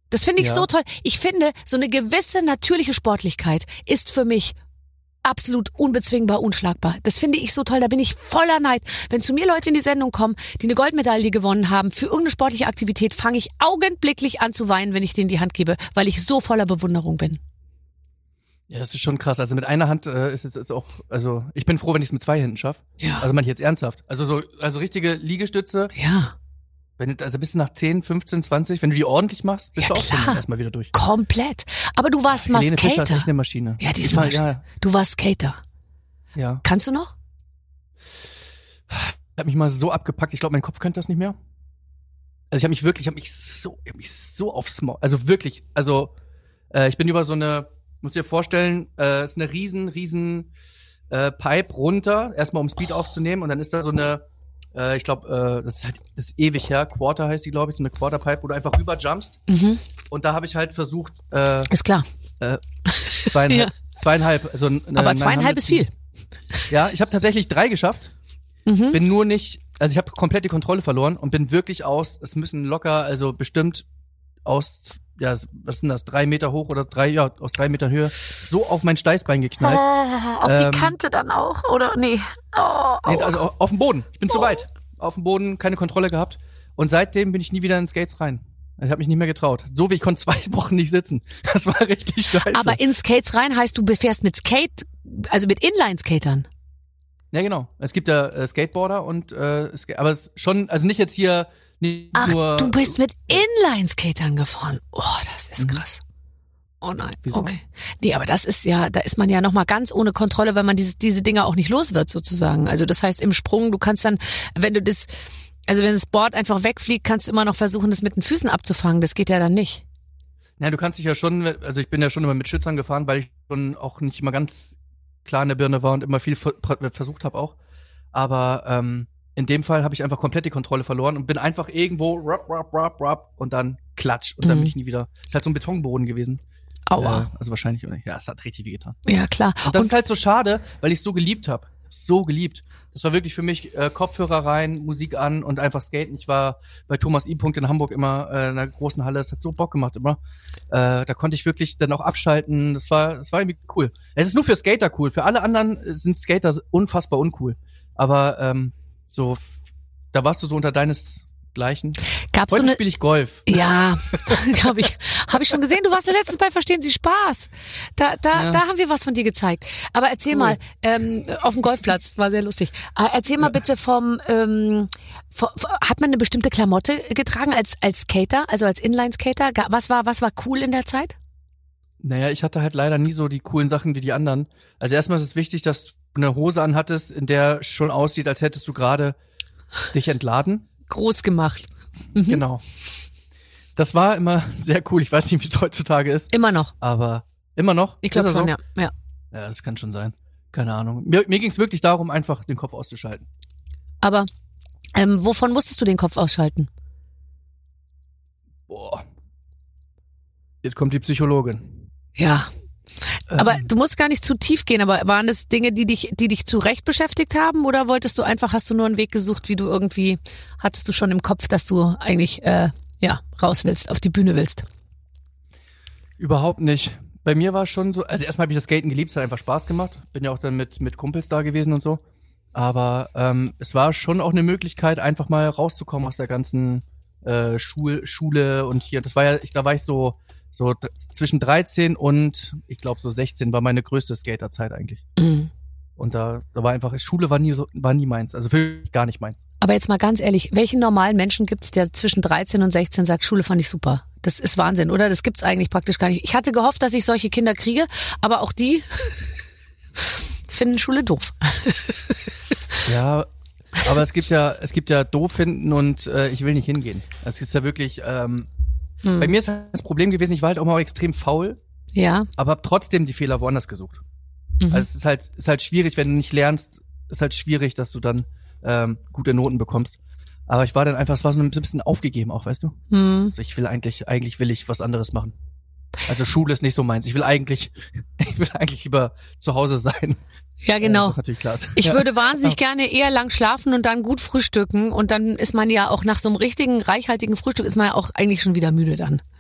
Das finde ich Ja. so toll. Ich finde, so eine gewisse natürliche Sportlichkeit ist für mich absolut unbezwingbar, unschlagbar. Das finde ich so toll, da bin ich voller Neid. Wenn zu mir Leute in die Sendung kommen, die eine Goldmedaille gewonnen haben für irgendeine sportliche Aktivität, fange ich augenblicklich an zu weinen, wenn ich denen die Hand gebe, weil ich so voller Bewunderung bin. Ja, das ist schon krass. Also mit einer Hand äh, ist es jetzt auch, also ich bin froh, wenn ich es mit zwei Händen schaffe. Ja. Also meine ich jetzt ernsthaft. Also so, also richtige Liegestütze, Ja, wenn du, also bist du nach zehn, fünfzehn, zwanzig, wenn du die ordentlich machst, bist Ja, du auch klar. schon erstmal wieder durch. komplett. Aber du warst mal Helene Fischer ist echt Skater. eine Maschine. Ja, die ist Ich war- eine Maschine. Ja, Du warst Skater. ja. Kannst du noch? Ich habe mich mal so abgepackt, ich glaube, mein Kopf könnte das nicht mehr. Also ich habe mich wirklich, ich habe mich so, ich hab mich so aufs Maul, also wirklich, also äh, ich bin über so eine, musst dir vorstellen, äh, ist eine riesen, riesen äh, Pipe runter, erstmal um Speed aufzunehmen und dann ist da so eine, äh, ich glaube, äh, das ist halt, das ist ewig her, Quarter heißt die, glaube ich, so eine Quarter-Pipe, wo du einfach rüber jumpst Mhm. und da habe ich halt versucht, äh, Ist klar. äh, zweieinhalb, Ja. zweieinhalb, also eine, Aber zweieinhalb ist viel. Ja, ich habe tatsächlich drei geschafft. Mhm. Bin nur nicht, also ich habe komplett die Kontrolle verloren und bin wirklich aus, es müssen locker, also bestimmt aus, ja, was sind das, drei Meter hoch oder drei, ja, aus drei Metern Höhe, so auf mein Steißbein geknallt. Oh, auf Ähm, die Kante dann auch, oder? Nee. Oh, Nee, oh. also au- auf dem Boden. Ich bin zu weit. Auf dem Boden, keine Kontrolle gehabt. Und seitdem bin ich nie wieder in Skates rein. Ich habe mich nicht mehr getraut. So wie ich konnte zwei Wochen nicht sitzen. Das war richtig scheiße. Aber in Skates rein heißt, du fährst mit Skate, also mit Inline-Skatern. ja, genau. Es gibt ja äh, Skateboarder und äh, Ska- aber es ist schon, also nicht jetzt hier nicht Ach, nur. du bist mit Inline-Skatern gefahren. Oh, das ist Mhm. krass. Oh nein, Wieso? okay. Nee, aber das ist ja, da ist man ja nochmal ganz ohne Kontrolle, weil man diese, diese Dinger auch nicht los wird sozusagen. Also das heißt im Sprung, du kannst dann, wenn du das, also wenn das Board einfach wegfliegt, kannst du immer noch versuchen, das mit den Füßen abzufangen. Das geht ja dann nicht. Ja, du kannst dich ja schon, also ich bin ja schon immer mit Schützern gefahren, weil ich schon auch nicht immer ganz klar in der Birne war und immer viel ver versucht habe auch. Aber ähm, in dem Fall habe ich einfach komplett die Kontrolle verloren und bin einfach irgendwo rap, rap, rap, rap und dann klatsch und dann Mhm. bin ich nie wieder. Ist halt so ein Betonboden gewesen. Aua. Äh, also wahrscheinlich, oder? Ja, es hat richtig weh getan. Ja, klar. Und das Und ist halt so schade, weil ich es so geliebt habe. So geliebt. Das war wirklich für mich äh, Kopfhörer rein, Musik an und einfach skaten. Ich war bei Thomas I. in Hamburg immer äh, in einer großen Halle. Es hat so Bock gemacht immer. Äh, da konnte ich wirklich dann auch abschalten. Das war, das war irgendwie cool. Es ist nur für Skater cool. Für alle anderen sind Skater unfassbar uncool. Aber ähm, so, da warst du so unter deinesgleichen. gab's so Heute eine, spiele ich Golf. ja, glaube ich, habe ich schon gesehen. Du warst ja letztens bei Verstehen Sie Spaß. Da, da, Ja. da haben wir was von dir gezeigt. Aber erzähl Cool. mal, ähm, auf dem Golfplatz, war sehr lustig. Äh, erzähl mal bitte vom, ähm, vom, hat man eine bestimmte Klamotte getragen als als Skater, also als Inline-Skater? Ga- Was war was war cool in der Zeit? Naja, ich hatte halt leider nie so die coolen Sachen wie die anderen. Also erstmal ist es wichtig, dass du eine Hose anhattest, in der schon aussieht, als hättest du gerade dich entladen. Groß gemacht. Mhm. Genau. Das war immer sehr cool. Ich weiß nicht, wie es heutzutage ist, Immer noch. aber immer noch. Ich glaube Ist das schon, so? ja. ja. Ja, das kann schon sein. Keine Ahnung. Mir, mir ging es wirklich darum, einfach den Kopf auszuschalten. Aber ähm, wovon musstest du den Kopf ausschalten? Boah. Jetzt kommt die Psychologin. Ja. Aber Ähm, du musst gar nicht zu tief gehen, aber waren das Dinge, die dich, die dich zu Recht beschäftigt haben oder wolltest du einfach, hast du nur einen Weg gesucht, wie du irgendwie, hattest du schon im Kopf, dass du eigentlich, äh, ja, raus willst, auf die Bühne willst? Überhaupt nicht. Bei mir war es schon so, also erstmal habe ich das Skaten geliebt, es hat einfach Spaß gemacht. Bin ja auch dann mit, mit Kumpels da gewesen und so. Aber ähm, es war schon auch eine Möglichkeit, einfach mal rauszukommen aus der ganzen äh, Schul Schule und hier. Das war ja, ich, da war ich so, so d- zwischen dreizehn und ich glaube so sechzehn war meine größte Skaterzeit eigentlich. Mhm. Und da, da war einfach, Schule war nie, so, war nie meins. Also wirklich gar nicht meins. Aber jetzt mal ganz ehrlich, welchen normalen Menschen gibt es, der zwischen dreizehn und sechzehn sagt, Schule fand ich super? Das ist Wahnsinn, oder? Das gibt's eigentlich praktisch gar nicht. Ich hatte gehofft, dass ich solche Kinder kriege, aber auch die finden Schule doof. Ja, aber es gibt ja, es gibt ja doof finden und äh, ich will nicht hingehen. Es ist ja wirklich, ähm, Hm. bei mir ist halt das Problem gewesen, ich war halt auch mal extrem faul, Ja. aber habe trotzdem die Fehler woanders gesucht. Mhm. Also es ist halt, ist halt schwierig, wenn du nicht lernst, ist halt schwierig, dass du dann ähm, gute Noten bekommst. Aber ich war dann einfach, es war so ein bisschen aufgegeben auch, weißt du? Hm. Also ich will eigentlich, eigentlich will ich was anderes machen. Also Schule ist nicht so meins. Ich will eigentlich, ich will eigentlich lieber zu Hause sein. Ja, Äh, genau. das ist natürlich klar. Ich Ja. würde wahnsinnig gerne eher lang schlafen und dann gut frühstücken und dann ist man ja auch nach so einem richtigen, reichhaltigen Frühstück ist man ja auch eigentlich schon wieder müde dann.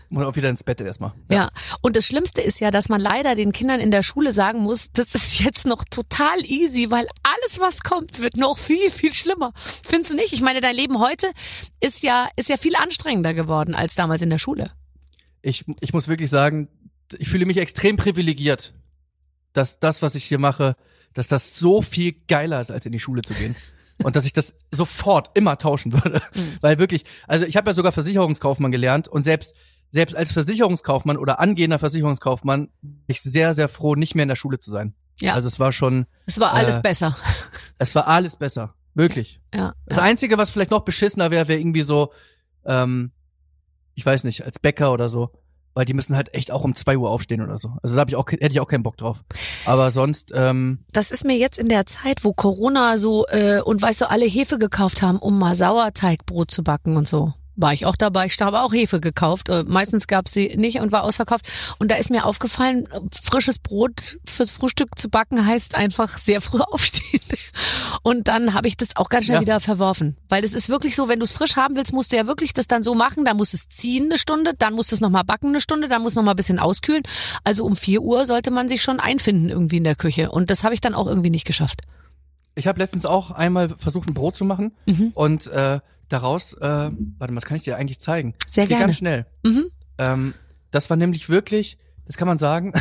muss auch wieder ins Bett erstmal. Ja. ja, und das Schlimmste ist ja, dass man leider den Kindern in der Schule sagen muss, das ist jetzt noch total easy, weil alles, was kommt, wird noch viel, viel schlimmer. Findest du nicht? Ich meine, dein Leben heute ist ja, ist ja viel anstrengender geworden als damals in der Schule. Ich, ich muss wirklich sagen, ich fühle mich extrem privilegiert, dass das, was ich hier mache, dass das so viel geiler ist, als in die Schule zu gehen. Und dass ich das sofort immer tauschen würde. Mhm. Weil wirklich, also ich habe ja sogar Versicherungskaufmann gelernt und selbst selbst als Versicherungskaufmann oder angehender Versicherungskaufmann bin ich sehr, sehr froh, nicht mehr in der Schule zu sein. Ja. Also es war schon... Es war alles äh, besser. Es war alles besser. Wirklich. Ja. Das ja. Einzige, was vielleicht noch beschissener wäre, wäre irgendwie so, ähm, ich weiß nicht, als Bäcker oder so. Weil die müssen halt echt auch um zwei Uhr aufstehen oder so. Also da hab ich auch, hätte ich auch keinen Bock drauf. Aber sonst... Ähm, das ist mir jetzt in der Zeit, wo Corona so äh, und weißt du, alle Hefe gekauft haben, um mal Sauerteigbrot zu backen und so. War ich auch dabei. Ich habe auch Hefe gekauft. Äh, meistens gab es sie nicht und war ausverkauft. Und da ist mir aufgefallen, frisches Brot fürs Frühstück zu backen heißt einfach sehr früh aufstehen. Und dann habe ich das auch ganz schnell ja. wieder verworfen. Weil es ist wirklich so, wenn du es frisch haben willst, musst du ja wirklich das dann so machen. Dann musst du es ziehen eine Stunde, dann musst du es nochmal backen eine Stunde, dann musst du noch mal ein bisschen auskühlen. Also um vier Uhr sollte man sich schon einfinden irgendwie in der Küche. Und das habe ich dann auch irgendwie nicht geschafft. Ich habe letztens auch einmal versucht, ein Brot zu machen. Mhm. Und äh, daraus, äh, warte mal, das kann ich dir eigentlich zeigen. Sehr das geht gerne. Ganz schnell. Mhm. Ähm, das war nämlich wirklich, das kann man sagen.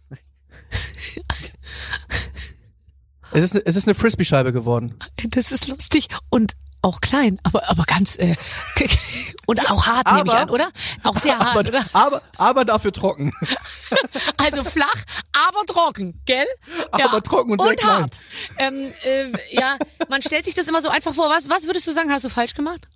es ist, es ist eine Frisbee-Scheibe geworden. Das ist lustig und auch klein, aber aber ganz äh, und auch hart, aber, nehme ich an, oder? Auch sehr hart, aber, oder? Aber, aber dafür trocken. Also flach, aber trocken, gell? Ja. Aber trocken und sehr und klein. hart. Ähm, äh, ja, man stellt sich das immer so einfach vor. Was, was würdest du sagen, hast du falsch gemacht?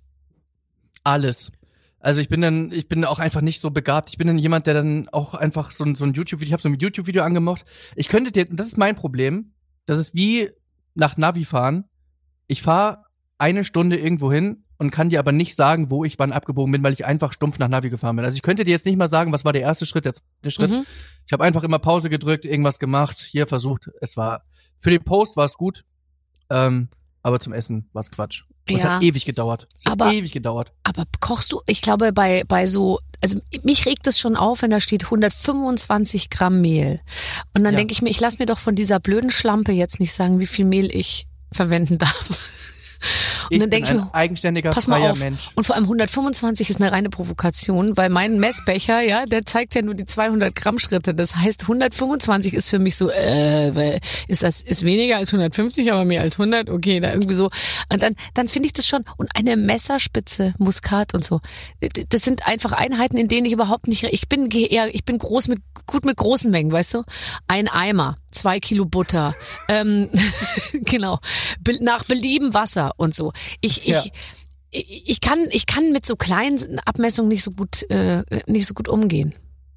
Alles. Also ich bin dann, ich bin auch einfach nicht so begabt. Ich bin dann jemand, der dann auch einfach so ein, so ein YouTube-Video, ich habe so ein YouTube-Video angemacht. Ich könnte dir, das ist mein Problem, das ist wie nach Navi fahren. Ich fahre eine Stunde irgendwo hin und kann dir aber nicht sagen, wo ich wann abgebogen bin, weil ich einfach stumpf nach Navi gefahren bin. Also ich könnte dir jetzt nicht mal sagen, was war der erste Schritt, der zweite Schritt. Mhm. Ich habe einfach immer Pause gedrückt, irgendwas gemacht, hier versucht. Es war, für den Post war es gut, ähm, aber zum Essen war es Quatsch. Und ja. Es hat ewig gedauert. Es aber, hat ewig gedauert. Aber kochst du, ich glaube bei bei so, also mich regt es schon auf, wenn da steht hundertfünfundzwanzig Gramm Mehl. Und dann ja. denke ich mir, ich lasse mir doch von dieser blöden Schlampe jetzt nicht sagen, wie viel Mehl ich verwenden darf. Und ich dann bin denke ich ein mir, eigenständiger, pass mal freier auf. Mensch. Und vor allem hundertfünfundzwanzig ist eine reine Provokation, weil mein Messbecher, ja, der zeigt ja nur die zweihundert Gramm Schritte. Das heißt, hundertfünfundzwanzig ist für mich so, äh, ist das, ist weniger als hundertfünfzig, aber mehr als hundert, okay, da irgendwie so. Und dann, dann finde ich das schon, und eine Messerspitze, Muskat und so. Das sind einfach Einheiten, in denen ich überhaupt nicht, ich bin eher, ich bin groß mit, gut mit großen Mengen, weißt du? Ein Eimer, zwei Kilo Butter, ähm, genau, nach Belieben Wasser und so. Ich, ich, ja. ich, ich kann, ich kann mit so kleinen Abmessungen nicht so gut, äh, nicht so gut umgehen.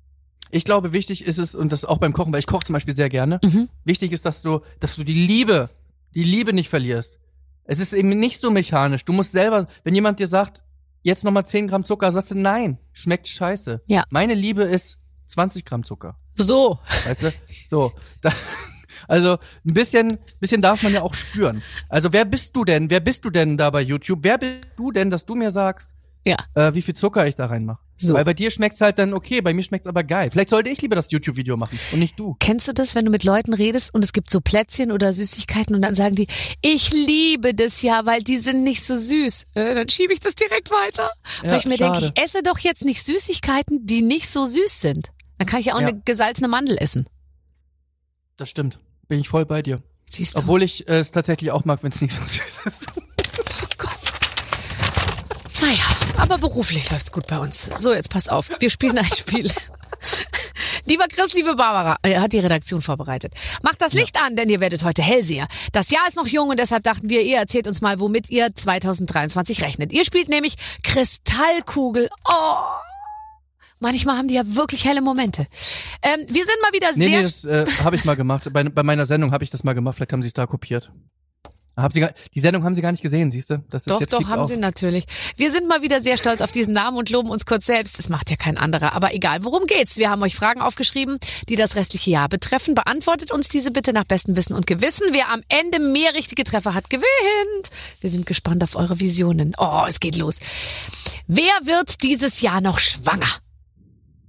Ich glaube, wichtig ist es, und das auch beim Kochen, weil ich koche zum Beispiel sehr gerne, mhm. wichtig ist, dass du, dass du die Liebe, die Liebe nicht verlierst. Es ist eben nicht so mechanisch. Du musst selber, wenn jemand dir sagt, jetzt nochmal zehn Gramm Zucker, sagst du, nein, schmeckt scheiße. Ja. Meine Liebe ist zwanzig Gramm Zucker. So. Weißt du? So. Da, also, ein bisschen, bisschen darf man ja auch spüren. Also, wer bist du denn? Wer bist du denn da bei YouTube? Wer bist du denn, dass du mir sagst, ja. äh, wie viel Zucker ich da reinmache? So. Weil bei dir schmeckt's halt dann okay, bei mir schmeckt's aber geil. Vielleicht sollte ich lieber das YouTube-Video machen und nicht du. Kennst du das, wenn du mit Leuten redest und es gibt so Plätzchen oder Süßigkeiten und dann sagen die, ich liebe das ja, weil die sind nicht so süß. Äh, dann schiebe ich das direkt weiter. Ja, weil ich mir denke, ich esse doch jetzt nicht Süßigkeiten, die nicht so süß sind. Dann kann ich ja auch ja. eine gesalzene Mandel essen. Das stimmt. Bin ich voll bei dir. Siehst du. Obwohl ich äh, es tatsächlich auch mag, wenn es nicht so süß ist. Oh Gott. Naja, aber beruflich läuft's gut bei uns. So, jetzt pass auf. Wir spielen ein Spiel. Lieber Chris, liebe Barbara, er hat die Redaktion vorbereitet. Macht das Licht ja. an, denn ihr werdet heute Hellseher. Das Jahr ist noch jung und deshalb dachten wir, ihr erzählt uns mal, womit ihr zwanzig dreiundzwanzig rechnet. Ihr spielt nämlich Kristallkugel. Oh, manchmal haben die ja wirklich helle Momente. Ähm, wir sind mal wieder nee, sehr... Nee, das äh, habe ich mal gemacht. Bei, bei meiner Sendung habe ich das mal gemacht. Vielleicht haben sie es da kopiert. Hab sie gar, die Sendung haben sie gar nicht gesehen, siehst du? Das ist doch, jetzt doch, haben auf. sie natürlich. Wir sind mal wieder sehr stolz auf diesen Namen und loben uns kurz selbst. Das macht ja kein anderer. Aber egal, worum geht's? Wir haben euch Fragen aufgeschrieben, die das restliche Jahr betreffen. Beantwortet uns diese bitte nach bestem Wissen und Gewissen. Wer am Ende mehr richtige Treffer hat, gewinnt. Wir sind gespannt auf eure Visionen. Oh, es geht los. Wer wird dieses Jahr noch schwanger?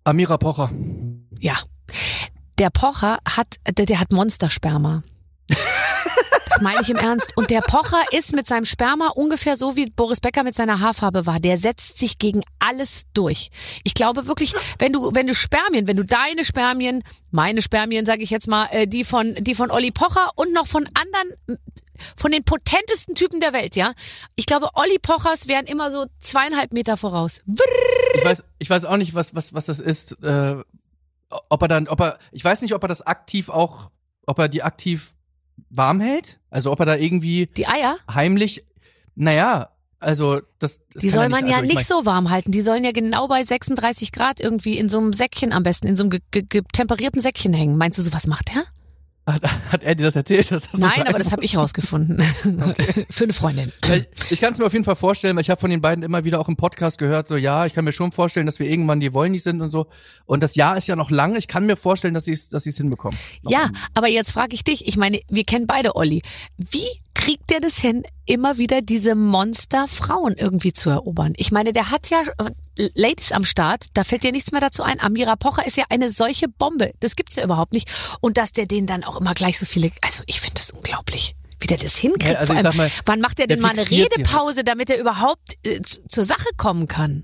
Amira Pocher. Ja. Der Pocher hat, der, der hat Monstersperma. Das meine ich im Ernst. Und der Pocher ist mit seinem Sperma ungefähr so, wie Boris Becker mit seiner Haarfarbe war. Der setzt sich gegen alles durch. Ich glaube wirklich, wenn du, wenn du Spermien, wenn du deine Spermien, meine Spermien, sage ich jetzt mal, äh, die von, die von Olli Pocher und noch von anderen, von den potentesten Typen der Welt, ja. Ich glaube, Olli Pochers wären immer so zweieinhalb Meter voraus. Ich weiß, ich weiß auch nicht, was, was, was das ist. Äh, ob er dann, ob er, ich weiß nicht, ob er das aktiv auch, ob er die aktiv warm hält? Also ob er da irgendwie die Eier heimlich, naja, also das, das die soll ja man nicht, ja also nicht mein, so warm halten. Die sollen ja genau bei sechsunddreißig Grad irgendwie in so einem Säckchen am besten, in so einem ge- ge- getemperierten Säckchen hängen. Meinst du, so was macht der? Hat, hat er dir das erzählt? Dass das Nein, so aber das habe ich rausgefunden. Okay. Für eine Freundin. Ich, ich kann es mir auf jeden Fall vorstellen, weil ich habe von den beiden immer wieder auch im Podcast gehört, so ja, ich kann mir schon vorstellen, dass wir irgendwann die wollen nicht sind und so. Und das Jahr ist ja noch lang. Ich kann mir vorstellen, dass sie es dass sie es hinbekommen. Ja, aber jetzt frage ich dich, ich meine, wir kennen beide Olli. Wie kriegt der das hin, immer wieder diese Monsterfrauen irgendwie zu erobern? Ich meine, der hat ja Ladies am Start, da fällt dir nichts mehr dazu ein. Amira Pocher ist ja eine solche Bombe. Das gibt's ja überhaupt nicht. Und dass der denen dann auch immer gleich so viele, also ich finde das unglaublich, wie der das hinkriegt. Ja, also Vor allem, ich sag mal, wann macht der denn mal eine fixiert sie Redepause, damit er überhaupt äh, zu, zur Sache kommen kann?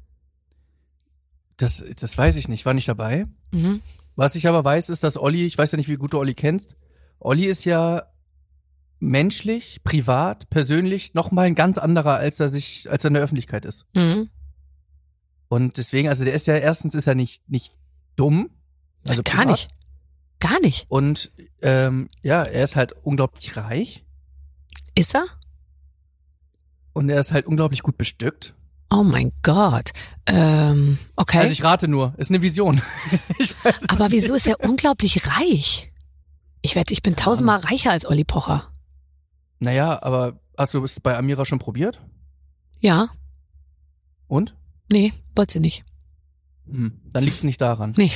Das, das weiß ich nicht, war nicht dabei. Mhm. Was ich aber weiß, ist, dass Olli, ich weiß ja nicht, wie gut du Olli kennst, Olli ist ja menschlich, privat, persönlich nochmal ein ganz anderer, als er sich, als er in der Öffentlichkeit ist. Mhm. Und deswegen, also der ist ja, erstens ist er nicht, nicht dumm. Also Gar privat. nicht. Gar nicht. Und ähm, ja, er ist halt unglaublich reich Ist er? und er ist halt unglaublich gut bestückt. Oh mein Gott. Ähm, okay. Also ich rate nur, ist eine Vision. Ich weiß es Aber wieso nicht. ist er unglaublich reich? Ich wette, ich bin tausendmal reicher als Olli Pocher. Naja, aber hast du es bei Amira schon probiert? Ja. Und? Nee, wollte sie nicht. Hm, dann liegt es nicht daran. Nee.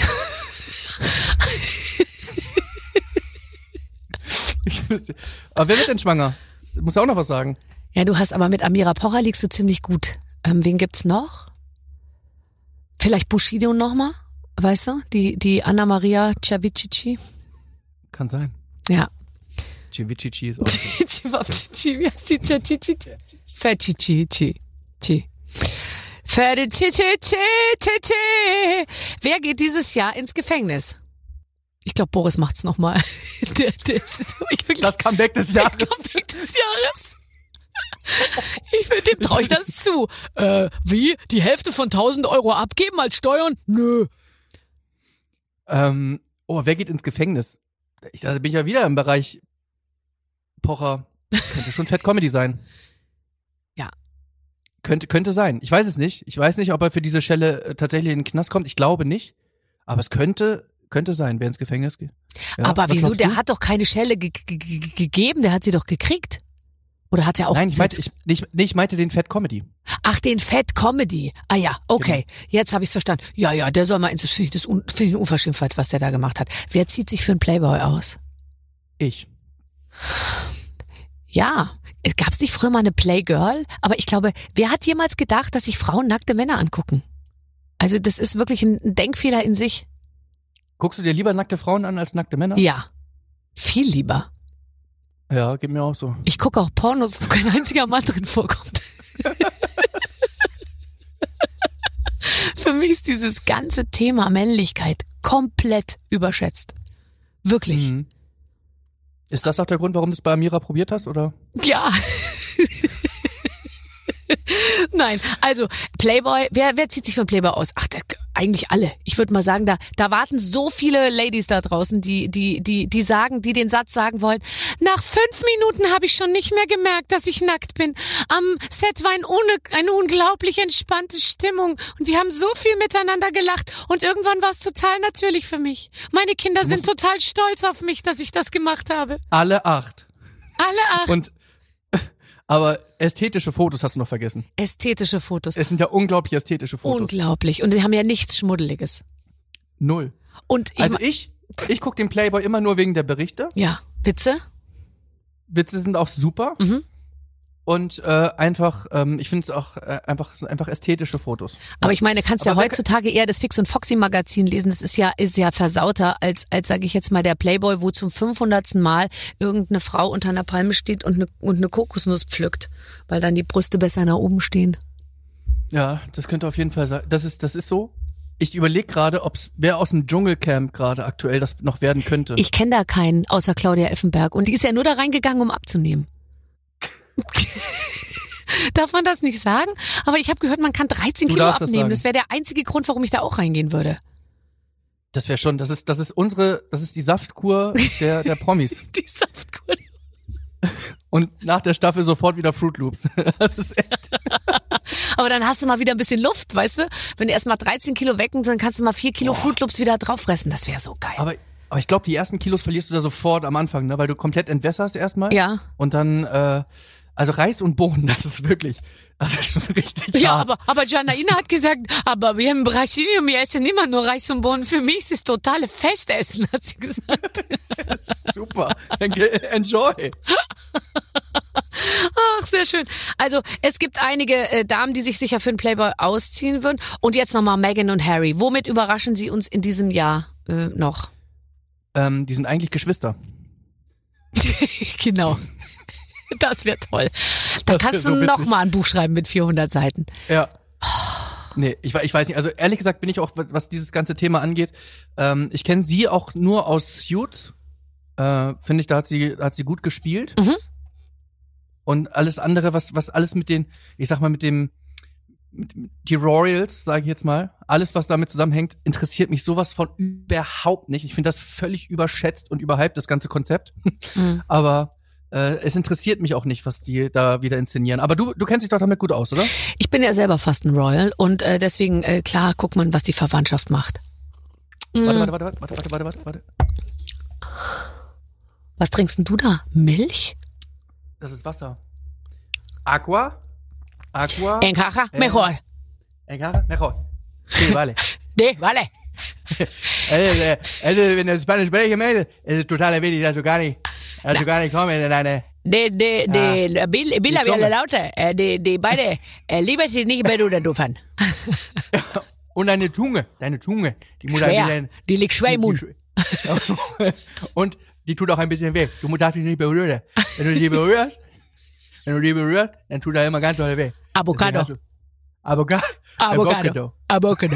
Ich wüsste- aber wer wird denn schwanger? Muss auch noch was sagen. Ja, du hast aber mit Amira Pocher liegst du ziemlich gut. Ähm, wen gibt's noch? Vielleicht Bushido nochmal? Weißt du? Die, die Anna-Maria Cavicici. Kann sein. Ja. Civicici ist auch. Civicici, wie heißt die? Cavicici? Feticici. Feticici. Wer geht dieses Jahr ins Gefängnis? Ich glaube, Boris macht's nochmal. Das Comeback des Jahres. Das Comeback des Jahres. Ich will, dem traue ich das zu. Äh, wie? Die Hälfte von tausend Euro abgeben als Steuern? Nö. Ähm, oh, wer geht ins Gefängnis? Ich, da bin ich ja wieder im Bereich Pocher. Könnte schon Fat Comedy sein. Ja. Könnte, könnte sein. Ich weiß es nicht. Ich weiß nicht, ob er für diese Schelle äh, tatsächlich in den Knast kommt. Ich glaube nicht. Aber es könnte, könnte sein, wer ins Gefängnis geht. Ja, Aber was wieso? glaubst Der du? hat doch keine Schelle ge ge ge gegeben, der hat sie doch gekriegt. Oder hat er auch Nein, ich meinte, selbst... ich, nicht, nee, ich meinte den Fat Comedy. Ach, den Fat Comedy. Ah ja, okay. Genau. Jetzt habe ich's verstanden. Ja, ja, der soll mal ins... Das finde ich, das un, find ich eine Unverschämtheit, was der da gemacht hat. Wer zieht sich für einen Playboy aus? Ich. Ja, es gab's nicht früher mal eine Playgirl, aber ich glaube, wer hat jemals gedacht, dass sich Frauen nackte Männer angucken? Also das ist wirklich ein Denkfehler in sich. Guckst du dir lieber nackte Frauen an als nackte Männer? Ja, viel lieber. Ja, geht mir auch so. Ich gucke auch Pornos, wo kein einziger Mann drin vorkommt. Für mich ist dieses ganze Thema Männlichkeit komplett überschätzt. Wirklich. Mhm. Ist das auch der Grund, warum du es bei Amira probiert hast, oder? Ja. Nein, also Playboy, wer, wer zieht sich für einen Playboy aus? Ach, der, eigentlich alle. Ich würde mal sagen, da, da warten so viele Ladies da draußen, die, die, die, die sagen, die den Satz sagen wollen. Nach fünf Minuten habe ich schon nicht mehr gemerkt, dass ich nackt bin. Am Set war ein une, eine unglaublich entspannte Stimmung und wir haben so viel miteinander gelacht und irgendwann war es total natürlich für mich. Meine Kinder sind total stolz auf mich, dass ich das gemacht habe. Alle acht. Alle acht. Und aber ästhetische Fotos hast du noch vergessen. Ästhetische Fotos. Es sind ja unglaublich ästhetische Fotos. Unglaublich. Und die haben ja nichts Schmuddeliges. Null. Und ich Also ma- ich, ich gucke den Playboy immer nur wegen der Berichte. Ja, Witze? Witze sind auch super. Mhm. und äh, einfach, ähm, ich finde es auch äh, einfach einfach ästhetische Fotos. Aber ich meine, du kannst ja heutzutage eher das Fix und Foxy Magazin lesen. Das ist ja ist ja versauter als als sage ich jetzt mal der Playboy, wo zum fünfhundertsten Mal irgendeine Frau unter einer Palme steht und eine und eine Kokosnuss pflückt, weil dann die Brüste besser nach oben stehen. Ja, das könnte auf jeden Fall sein. Das ist das ist so. Ich überlege gerade, ob es wer aus dem Dschungelcamp gerade aktuell das noch werden könnte. Ich kenne da keinen außer Claudia Effenberg und die ist ja nur da reingegangen, um abzunehmen. Darf man das nicht sagen? Aber ich habe gehört, man kann dreizehn Kilo abnehmen. Das, das wäre der einzige Grund, warum ich da auch reingehen würde. Das wäre schon, das ist, das ist unsere, das ist die Saftkur der, der Promis. Die Saftkur. Und nach der Staffel sofort wieder Fruit Loops. Das ist echt. Aber dann hast du mal wieder ein bisschen Luft, weißt du? Wenn du erst mal dreizehn Kilo wecken, dann kannst du mal vier Kilo Boah. Fruit Loops wieder drauf fressen. Das wäre so geil. Aber Aber ich glaube, die ersten Kilos verlierst du da sofort am Anfang, ne? Weil du komplett entwässerst erstmal. Ja. Und dann, äh, also Reis und Bohnen, das ist wirklich, das ist schon richtig Ja, hart. aber, aber Janaina hat gesagt, aber wir in Brasilien, wir essen immer nur Reis und Bohnen. Für mich ist es totale Festessen, hat sie gesagt. Super. Enjoy. Ach, sehr schön. Also es gibt einige äh, Damen, die sich sicher für einen Playboy ausziehen würden. Und jetzt nochmal Meghan und Harry. Womit überraschen sie uns in diesem Jahr äh, noch? Ähm, die sind eigentlich Geschwister. Genau. Das wäre toll. Da kannst du so noch mal ein Buch schreiben mit vierhundert Seiten. Ja. Nee, ich, ich weiß nicht. Also ehrlich gesagt bin ich auch, was dieses ganze Thema angeht, ähm, ich kenne sie auch nur aus Suits. Äh, Finde ich, da hat sie, hat sie gut gespielt. Mhm. Und alles andere, was, was alles mit den, ich sag mal, mit dem, mit, die Royals, sage ich jetzt mal, alles, was damit zusammenhängt, interessiert mich sowas von überhaupt nicht. Ich finde das völlig überschätzt und überhyped, das ganze Konzept. Mhm. Aber äh, es interessiert mich auch nicht, was die da wieder inszenieren. Aber du, du kennst dich doch damit gut aus, oder? Ich bin ja selber fast ein Royal und äh, deswegen, äh, klar, guckt man, was die Verwandtschaft macht. Mhm. Warte, warte, warte, warte, warte, warte, warte, warte. Was trinkst denn du da? Milch? Das ist Wasser. Aqua. Aqua. En caja, eh, mejor. En caja, mejor. Sí, vale. Nee, vale. also, also, wenn du Spanisch sprechen möchtest, ist es total wichtig, dass du gar nicht, dass du gar nicht kommst in deine... De, de, de, ah, Bill, Bill había la lauter. Die, die beide, lieber sie nicht mehr oder dürfen. Und deine Zunge, deine Zunge, die muss schwer. Bisschen, die liegt schwer im Mund. Und die tut auch ein bisschen weh. Du darfst dich nicht berühren. Wenn du die berührst, wenn du die berührst, dann tut das immer ganz doll weh. Avocado. Avocado. Avocado. Avocado.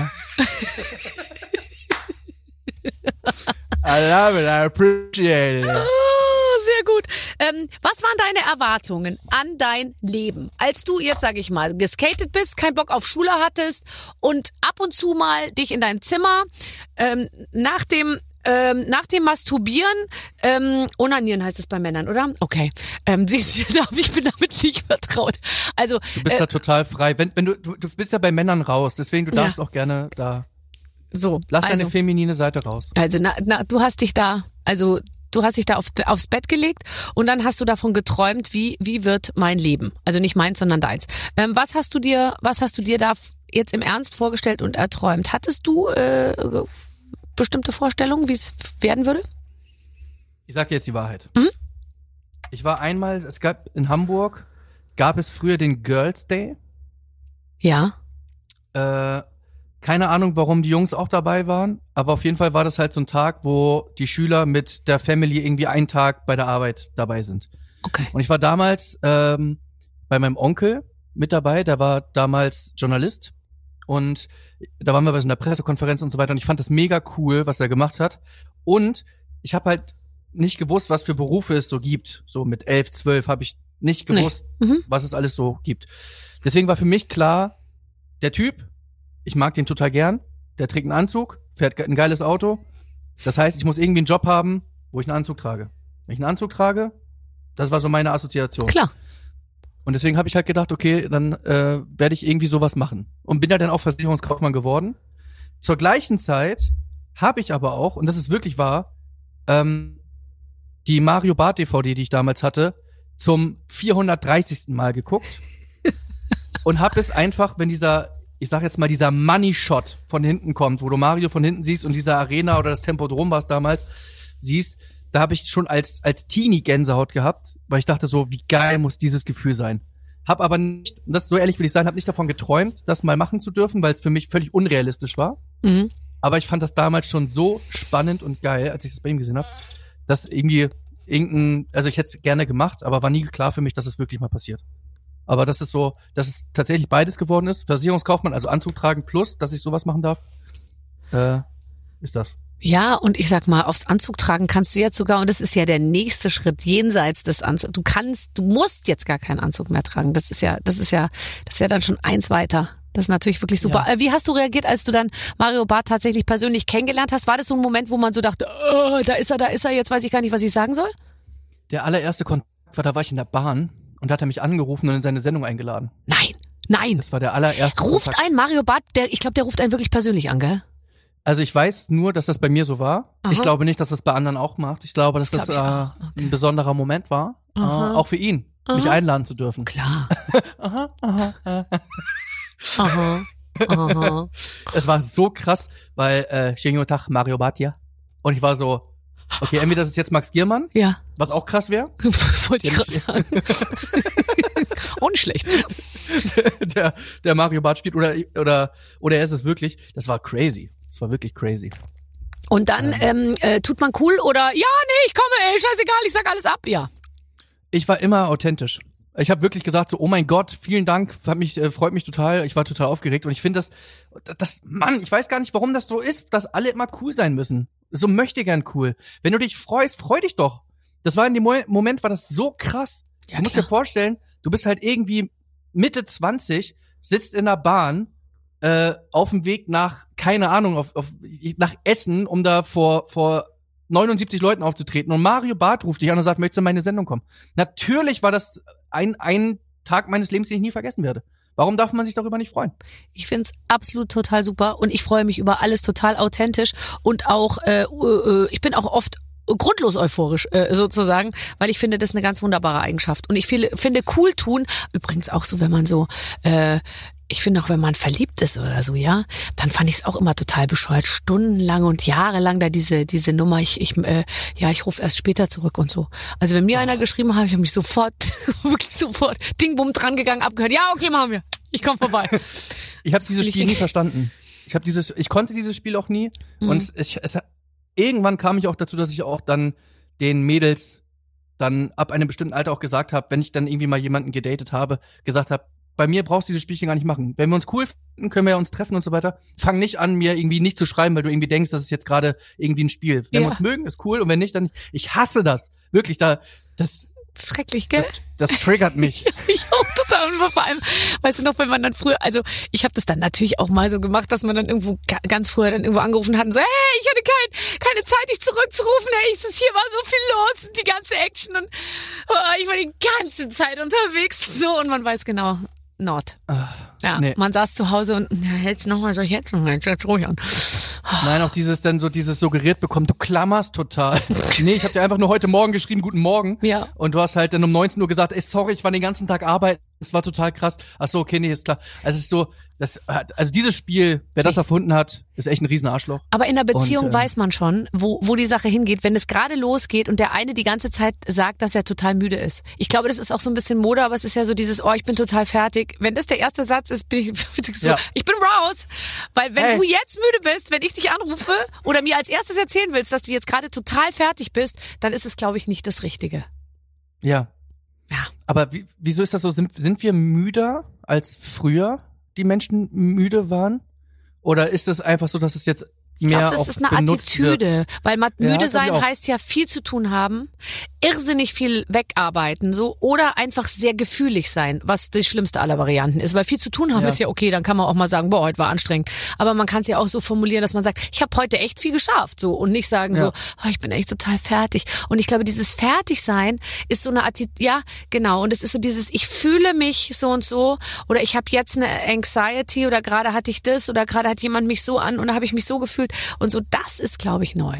I love it, I appreciate it. Oh, sehr gut. Ähm, was waren deine Erwartungen an dein Leben, als du jetzt, sag ich mal, geskatet bist, keinen Bock auf Schule hattest und ab und zu mal dich in dein Zimmer ähm, nach dem Ähm, nach dem Masturbieren, ähm, Onanieren heißt es bei Männern, oder? Okay. Ähm, siehst du, ich bin damit nicht vertraut. Also du bist äh, da total frei. Wenn, wenn du, du, du bist ja bei Männern raus, deswegen du darfst ja. auch gerne da. So. Lass also, deine feminine Seite raus. Also na, na, du hast dich da, also du hast dich da auf, aufs Bett gelegt und dann hast du davon geträumt, wie wie wird mein Leben? Also nicht meins, sondern deins. Ähm, was hast du dir, was hast du dir da jetzt im Ernst vorgestellt und erträumt? Hattest du äh, bestimmte Vorstellungen, wie es werden würde? Ich sag dir jetzt die Wahrheit. Mhm. Ich war einmal, es gab in Hamburg, gab es früher den Girls Day. Ja. Äh, keine Ahnung, warum die Jungs auch dabei waren, aber auf jeden Fall war das halt so ein Tag, wo die Schüler mit der Family irgendwie einen Tag bei der Arbeit dabei sind. Okay. Und ich war damals ähm, bei meinem Onkel mit dabei, der war damals Journalist und da waren wir bei so einer Pressekonferenz und so weiter und ich fand das mega cool, was er gemacht hat. Und ich habe halt nicht gewusst, was für Berufe es so gibt. So mit elf, zwölf habe ich nicht gewusst, nee. mhm. was es alles so gibt. Deswegen war für mich klar, der Typ, ich mag den total gern, der trägt einen Anzug, fährt ein geiles Auto. Das heißt, ich muss irgendwie einen Job haben, wo ich einen Anzug trage. Wenn ich einen Anzug trage, das war so meine Assoziation. Klar. Und deswegen habe ich halt gedacht, okay, dann äh, werde ich irgendwie sowas machen. Und bin da dann auch Versicherungskaufmann geworden. Zur gleichen Zeit habe ich aber auch, und das ist wirklich wahr, ähm, die Mario Barth D V D, die ich damals hatte, zum vierhundertdreißigsten Mal geguckt. Und habe es einfach, wenn dieser, ich sag jetzt mal, dieser Money-Shot von hinten kommt, wo du Mario von hinten siehst und dieser Arena oder das Tempodrom war es damals, siehst, da habe ich schon als als Teenie Gänsehaut gehabt, weil ich dachte so, wie geil muss dieses Gefühl sein. Hab aber nicht, das so ehrlich will ich sein, habe nicht davon geträumt, das mal machen zu dürfen, weil es für mich völlig unrealistisch war. Mhm. Aber ich fand das damals schon so spannend und geil, als ich das bei ihm gesehen habe, dass irgendwie irgendein, also ich hätte es gerne gemacht, aber war nie klar für mich, dass es wirklich mal passiert. Aber das ist so, dass es tatsächlich beides geworden ist. Versicherungskaufmann, also Anzug tragen plus, dass ich sowas machen darf, äh, ist das. Ja, und ich sag mal, aufs Anzug tragen kannst du jetzt sogar, und das ist ja der nächste Schritt jenseits des Anzugs. Du kannst, du musst jetzt gar keinen Anzug mehr tragen. Das ist ja, das ist ja, das ist ja dann schon eins weiter. Das ist natürlich wirklich super. Ja. Wie hast du reagiert, als du dann Mario Barth tatsächlich persönlich kennengelernt hast? War das so ein Moment, wo man so dachte, oh, da ist er, da ist er, jetzt weiß ich gar nicht, was ich sagen soll? Der allererste Kontakt war, da war ich in der Bahn und da hat er mich angerufen und in seine Sendung eingeladen. Nein, nein. Das war der allererste Ruft Kontakt. ein Mario Barth, der, ich glaube, der ruft einen wirklich persönlich an, gell? Also ich weiß nur, dass das bei mir so war. Aha. Ich glaube nicht, dass das bei anderen auch macht. Ich glaube, dass das, das glaub äh, okay. ein besonderer Moment war. Äh, auch für ihn, aha. mich einladen zu dürfen. Klar. aha, aha, aha. Aha. Aha. Es war so krass, weil äh, schönen Tag, Mario Barth hier. Und ich war so, okay, entweder das ist jetzt Max Giermann, ja. was auch krass wäre. Wollte ich gerade sagen. Auch nicht schlecht. Der, der, der Mario Barth spielt oder, oder, oder er ist es wirklich. Das war crazy. Das war wirklich crazy. Und dann ähm, äh, tut man cool oder, ja, nee, ich komme, ey, scheißegal, ich sag alles ab, ja. Ich war immer authentisch. Ich habe wirklich gesagt so, oh mein Gott, vielen Dank, hat mich, äh, freut mich total. Ich war total aufgeregt und ich finde das, das, Mann, ich weiß gar nicht, warum das so ist, dass alle immer cool sein müssen. So möchte gern cool. Wenn du dich freust, freu dich doch. Das war in dem Mo- Moment, war das so krass. Ja, du musst klar. dir vorstellen, du bist halt irgendwie Mitte zwanzig, sitzt in der Bahn, äh, auf dem Weg nach, keine Ahnung, auf, auf, nach Essen, um da vor, vor neunundsiebzig Leuten aufzutreten und Mario Barth ruft dich an und sagt, möchtest du in meine Sendung kommen? Natürlich war das ein, ein Tag meines Lebens, den ich nie vergessen werde. Warum darf man sich darüber nicht freuen? Ich find's absolut total super und ich freue mich über alles total authentisch und auch, äh, äh, ich bin auch oft grundlos euphorisch äh, sozusagen, weil ich finde, das ist eine ganz wunderbare Eigenschaft. Und ich finde, finde cool tun, übrigens auch so, wenn man so, äh, ich finde auch, wenn man verliebt ist oder so, ja, dann fand ich es auch immer total bescheuert, stundenlang und jahrelang da diese diese Nummer, ich ich äh, ja, ich rufe erst später zurück und so. Also wenn mir oh. einer geschrieben hat, ich habe mich sofort, wirklich sofort, Ding, bumm, dran gegangen, abgehört. Ja, okay, machen wir. Ich komme vorbei. Ich habe dieses Spiel nie verstanden. Ich habe dieses, ich konnte dieses Spiel auch nie. Mhm. Und es, es, irgendwann kam ich auch dazu, dass ich auch dann den Mädels dann ab einem bestimmten Alter auch gesagt habe, wenn ich dann irgendwie mal jemanden gedatet habe, gesagt habe, bei mir brauchst du dieses Spielchen gar nicht machen. Wenn wir uns cool finden, können wir ja uns treffen und so weiter. Fang nicht an, mir irgendwie nicht zu schreiben, weil du irgendwie denkst, das ist jetzt gerade irgendwie ein Spiel. Wenn ja. wir uns mögen, ist cool. Und wenn nicht, dann nicht. Ich hasse das. Wirklich, da, das. Das ist schrecklich, gell? Das, das triggert mich. Ich auch total. Und vor allem, weißt du noch, wenn man dann früher, also ich habe das dann natürlich auch mal so gemacht, dass man dann irgendwo ganz früher dann irgendwo angerufen hat und so, hey, ich hatte kein, keine Zeit, dich zurückzurufen, hey, es ist hier war so viel los und die ganze Action und oh, ich war die ganze Zeit unterwegs, so, und man weiß genau, Nord. Ach, ja, nee. Man saß zu Hause und, ja, jetzt nochmal, soll ich jetzt nochmal, jetzt ruhig an. Nein, auch dieses dann so, dieses suggeriert bekommen, du klammerst total. Nee, ich habe dir einfach nur heute Morgen geschrieben, guten Morgen. Ja. Und du hast halt dann um neunzehn Uhr gesagt, ey, sorry, ich war den ganzen Tag arbeiten, es war total krass. Ach so, okay, nee, ist klar. Also es ist so, das, also dieses Spiel, wer das erfunden hat, ist echt ein Riesenarschloch. Aber in der Beziehung und, ähm, weiß man schon, wo, wo die Sache hingeht, wenn es gerade losgeht und der eine die ganze Zeit sagt, dass er total müde ist. Ich glaube, das ist auch so ein bisschen Mode, aber es ist ja so dieses, oh, ich bin total fertig. Wenn das der erste Satz ist, bin ich so, ja. ich bin raus. Weil wenn hey. du jetzt müde bist, wenn ich dich anrufe oder mir als erstes erzählen willst, dass du jetzt gerade total fertig bist, dann ist es, glaube ich, nicht das Richtige. Ja. Ja. Aber wie, wieso ist das so? Sind, sind wir müder als früher die Menschen müde waren? Oder ist das einfach so, dass es jetzt Ich mehr glaube, das auch ist eine benutzt Attitüde, wird? weil mal Ja, müde glaub ich sein auch. heißt ja viel zu tun haben, irrsinnig viel wegarbeiten so oder einfach sehr gefühlig sein, was die schlimmste aller Varianten ist. Weil viel zu tun haben Ja. ist ja okay, dann kann man auch mal sagen, boah, heute war anstrengend. Aber man kann es ja auch so formulieren, dass man sagt, ich habe heute echt viel geschafft so und nicht sagen Ja. so, oh, ich bin echt total fertig. Und ich glaube, dieses Fertigsein ist so eine Attitüde, ja, genau. Und es ist so dieses, ich fühle mich so und so oder ich habe jetzt eine Anxiety oder gerade hatte ich das oder gerade hat jemand mich so an und da habe ich mich so gefühlt und so. Das ist, glaube ich, neu.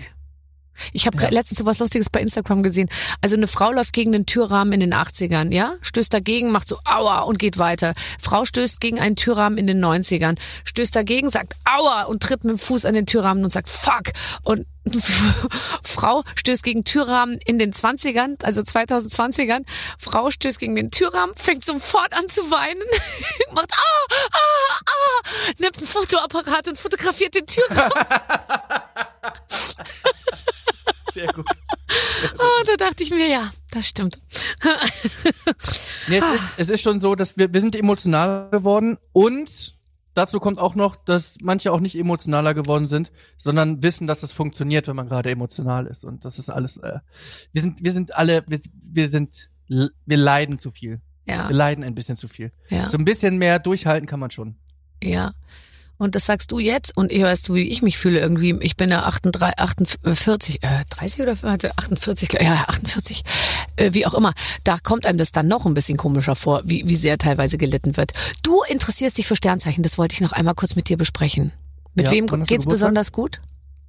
Ich habe Ja. letztens so was Lustiges bei Instagram gesehen. Also eine Frau läuft gegen einen Türrahmen in den achtzigern, ja? Stößt dagegen, macht so Aua und geht weiter. Frau stößt gegen einen Türrahmen in den neunzigern, stößt dagegen, sagt Aua und tritt mit dem Fuß an den Türrahmen und sagt Fuck. Und Frau stößt gegen Türrahmen in den zwanzigern, also zweitausendzwanzigern. Frau stößt gegen den Türrahmen, fängt sofort an zu weinen, macht ah, ah, ah, nimmt ein Fotoapparat und fotografiert den Türrahmen. Sehr gut. Oh, da dachte ich mir, ja, das stimmt. Nee, es, ist, es ist schon so, dass wir, wir sind emotional geworden und dazu kommt auch noch, dass manche auch nicht emotionaler geworden sind, sondern wissen, dass es funktioniert, wenn man gerade emotional ist. Und das ist alles, äh, wir sind, wir sind alle, wir, wir sind, wir leiden zu viel. Ja. Wir leiden ein bisschen zu viel. Ja. So ein bisschen mehr durchhalten kann man schon. Ja. Und das sagst du jetzt und ich weißt du, wie ich mich fühle irgendwie. Ich bin ja achtunddreißig, achtundvierzig, äh, dreißig oder achtundvierzig, ja, achtundvierzig, äh, wie auch immer. Da kommt einem das dann noch ein bisschen komischer vor, wie, wie sehr teilweise gelitten wird. Du interessierst dich für Sternzeichen, das wollte ich noch einmal kurz mit dir besprechen. Mit Ja, wem wann hast du geht's Geburtstag? besonders gut?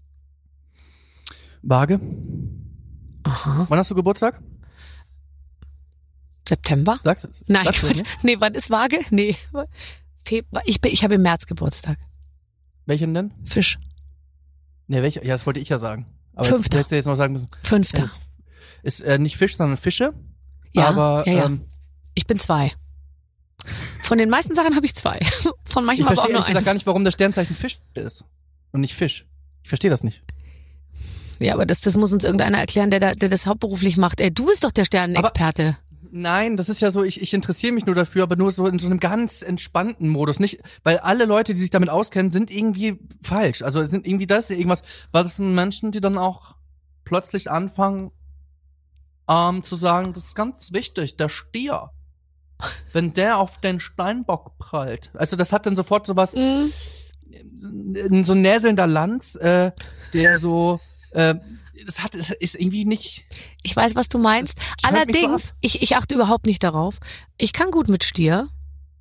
Waage. Aha. Wann hast du Geburtstag? September? Sagst du es? Nein, Sagst du Quatsch. es nicht? Nee, wann ist Waage? Nee. Februar. Ich, bin, ich habe im März Geburtstag. Welchen denn? Fisch. Nee, welcher? Ja, das wollte ich ja sagen. Aber Fünfter. du hättest ja jetzt noch sagen müssen. Fünfter. Ja, ist äh, nicht Fisch, sondern Fische. Ja, aber ja, ja. Ähm, Ich bin zwei. Von den meisten Sachen habe ich zwei. Von ich manchmal aber auch verstehe nur ehrlich gesagt eins. gar nicht, warum das Sternzeichen Fisch ist und nicht Fisch. Ich verstehe das nicht. Ja, aber das, das muss uns irgendeiner erklären, der, da, der das hauptberuflich macht. Ey, du bist doch der Sternenexperte. Nein, das ist ja so, ich, ich interessiere mich nur dafür, aber nur so in so einem ganz entspannten Modus. Nicht, weil alle Leute, die sich damit auskennen, sind irgendwie falsch. Also es sind irgendwie das, irgendwas, weil das sind Menschen, die dann auch plötzlich anfangen, ähm, zu sagen, das ist ganz wichtig, der Stier. Wenn der auf den Steinbock prallt. Also das hat dann sofort sowas, Mhm. so ein näselnder Lanz, äh, der so, äh, das hat, das ist irgendwie nicht. Ich weiß, was du meinst. Schreib mich so Allerdings, ich, ich achte überhaupt nicht darauf. Ich kann gut mit Stier.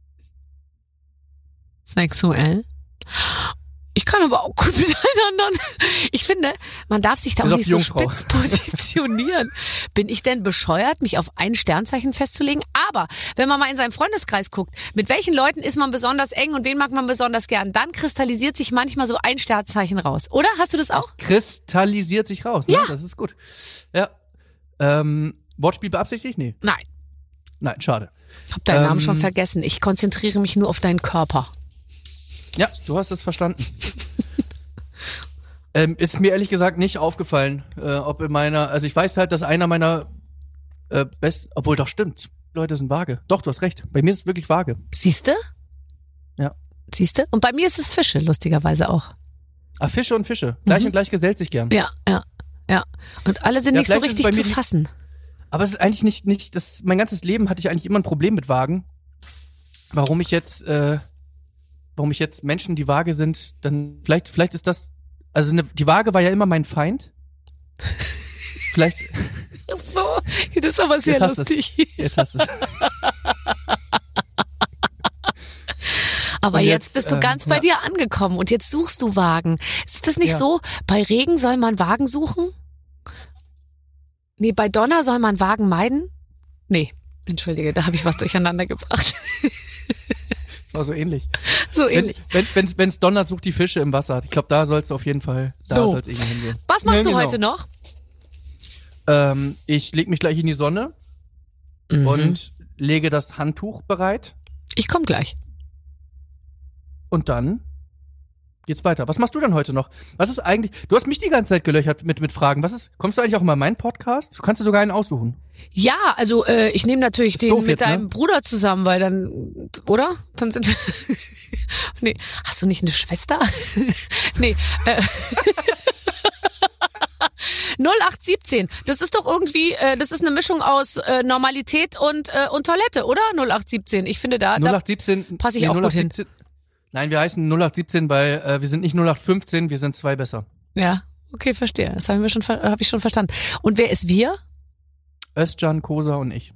Sexuell. Ich kann aber auch gut mit allen anderen. Ich finde, man darf sich da Bis auch auf nicht die so Jungfrau. spitz positionieren. Bin ich denn bescheuert, mich auf ein Sternzeichen festzulegen? Aber wenn man mal in seinem Freundeskreis guckt, mit welchen Leuten ist man besonders eng und wen mag man besonders gern, dann kristallisiert sich manchmal so ein Sternzeichen raus. Oder? Hast du das auch? Kristallisiert sich raus, ne? Ja. Das ist gut. Ja. Ähm, Wortspiel beabsichtigt? Nee. Nein. Nein, schade. Ich habe deinen Ähm, Namen schon vergessen. Ich konzentriere mich nur auf deinen Körper. Ja, du hast es verstanden. ähm, ist mir ehrlich gesagt nicht aufgefallen, äh, ob in meiner, also ich weiß halt, dass einer meiner äh, best, obwohl doch stimmt, Leute sind vage. Doch, du hast recht. Bei mir ist es wirklich vage. Siehste? Ja. Siehste? Und bei mir ist es Fische, lustigerweise auch. Ah, Fische und Fische. Gleich Mhm. und gleich gesellt sich gern. Ja, ja, ja. Und alle sind Ja, nicht so vielleicht ist es richtig bei zu mir die- fassen. Aber es ist eigentlich nicht, nicht, das, mein ganzes Leben hatte ich eigentlich immer ein Problem mit Wagen. Warum ich jetzt, äh, warum ich jetzt Menschen, die vage sind, dann, vielleicht, vielleicht ist das, also ne, die Waage war ja immer mein Feind. Vielleicht, Ach so, das ist aber sehr Jetzt hast du's. lustig. jetzt hast du es. Aber Und jetzt, jetzt, bist du ähm, ganz bei ja. dir angekommen und jetzt suchst du Wagen. Ist das nicht Ja. so? Bei Regen soll man Wagen suchen? Nee, bei Donner soll man Wagen meiden? Nee, entschuldige, da habe ich was durcheinander gebracht. Das war so ähnlich. So Wenn ähnlich. wenn wenn's, wenn's donnert, sucht die Fische im Wasser. Ich glaube, da sollst du auf jeden Fall, da So. soll's irgendwie hingehen. Was machst Ja, du genau. heute noch? Ähm, ich leg mich gleich in die Sonne Mhm. und lege das Handtuch bereit Ich komme gleich. und dann geht's weiter. Was machst du denn heute noch? Was ist eigentlich, du hast mich die ganze Zeit gelöchert mit, mit Fragen. Was ist, kommst du eigentlich auch immer in meinen Podcast? Du kannst dir sogar einen aussuchen. Ja, also äh, ich nehme natürlich Ist den doof mit jetzt, ne? deinem Bruder zusammen, weil dann, oder? Dann sind nee, hast du nicht eine Schwester? nee. Äh, null acht siebzehn. Das ist doch irgendwie, äh, das ist eine Mischung aus äh, Normalität und äh, und Toilette, oder? null acht siebzehn. Ich finde da, null da acht siebzehn passe ich auch gut hin. Nein, wir heißen null acht siebzehn, weil äh, wir sind nicht null acht fünfzehn, wir sind zwei besser. ja, okay, verstehe. Das habe ich mir schon ver- hab ich schon verstanden. Und wer ist wir? Özcan, Kosa und ich.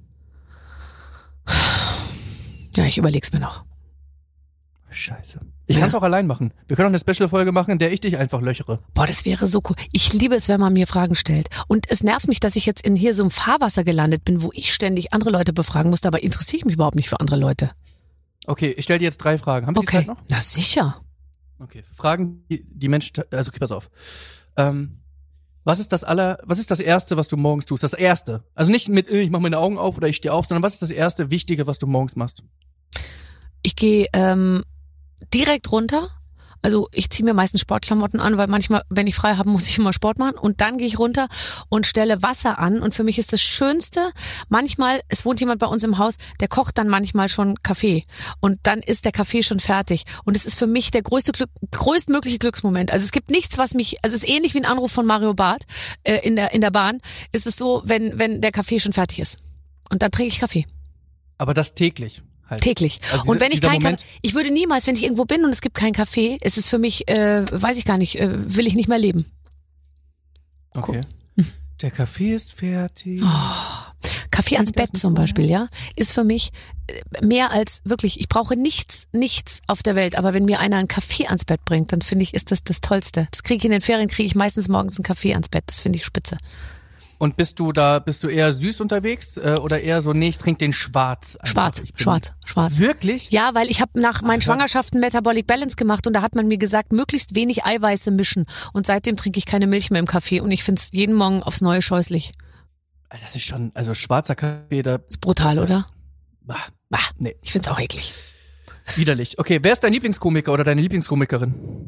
Ja, ich überleg's mir noch. Scheiße. Ich Ja. kann's auch allein machen. Wir können auch eine Special-Folge machen, in der ich dich einfach löchere. Boah, das wäre so cool. Ich liebe es, wenn man mir Fragen stellt. Und es nervt mich, dass ich jetzt in hier so einem Fahrwasser gelandet bin, wo ich ständig andere Leute befragen muss. Dabei interessiere ich mich überhaupt nicht für andere Leute. Okay, ich stelle dir jetzt drei Fragen. Haben wir die Okay, Zeit noch? na sicher. Okay. Fragen, die, die Menschen, also okay, pass auf. Ähm, Was ist das aller, was ist das Erste, was du morgens tust? Das Erste. Also nicht mit, ich mache meine Augen auf oder ich stehe auf, sondern was ist das Erste Wichtige, was du morgens machst? Ich gehe ähm, direkt runter. Also ich ziehe mir meistens Sportklamotten an, weil manchmal, wenn ich frei habe, muss ich immer Sport machen. Und dann gehe ich runter und stelle Wasser an. Und für mich ist das Schönste, manchmal, es wohnt jemand bei uns im Haus, der kocht dann manchmal schon Kaffee. Und dann ist der Kaffee schon fertig. Und es ist für mich der größte Glück, größtmögliche Glücksmoment. Also es gibt nichts, was mich, also es ist ähnlich wie ein Anruf von Mario Barth äh, in der in der Bahn. Ist es so, wenn wenn der Kaffee schon fertig ist. Und dann trinke ich Kaffee. Aber das täglich? Halt. Täglich. Also diese, und wenn ich kein Kaffee, ich würde niemals, wenn ich irgendwo bin und es gibt keinen Kaffee, ist es für mich, äh, weiß ich gar nicht, äh, will ich nicht mehr leben. Okay. Cool. Der Kaffee ist fertig. Oh, Kaffee ans Bett zum Beispiel, ja, ist für mich mehr als wirklich, ich brauche nichts, nichts auf der Welt, aber wenn mir einer einen Kaffee ans Bett bringt, dann finde ich, ist das das Tollste. Das kriege ich in den Ferien, kriege ich meistens morgens einen Kaffee ans Bett, das finde ich spitze. Und bist du da, bist du eher süß unterwegs äh, oder eher so, nee, ich trinke den schwarz? Schwarz, schwarz, schwarz. Wirklich? Ja, weil ich habe nach meinen Ach, Schwangerschaften Metabolic Balance gemacht und da hat man mir gesagt, möglichst wenig Eiweiße mischen. Und seitdem trinke ich keine Milch mehr im Kaffee und ich finde es jeden Morgen aufs Neue scheußlich. Das ist schon, also schwarzer Kaffee, da... Ist brutal, oder? Bah, bah nee. Ich find's auch eklig. Widerlich. Okay, wer ist dein Lieblingskomiker oder deine Lieblingskomikerin?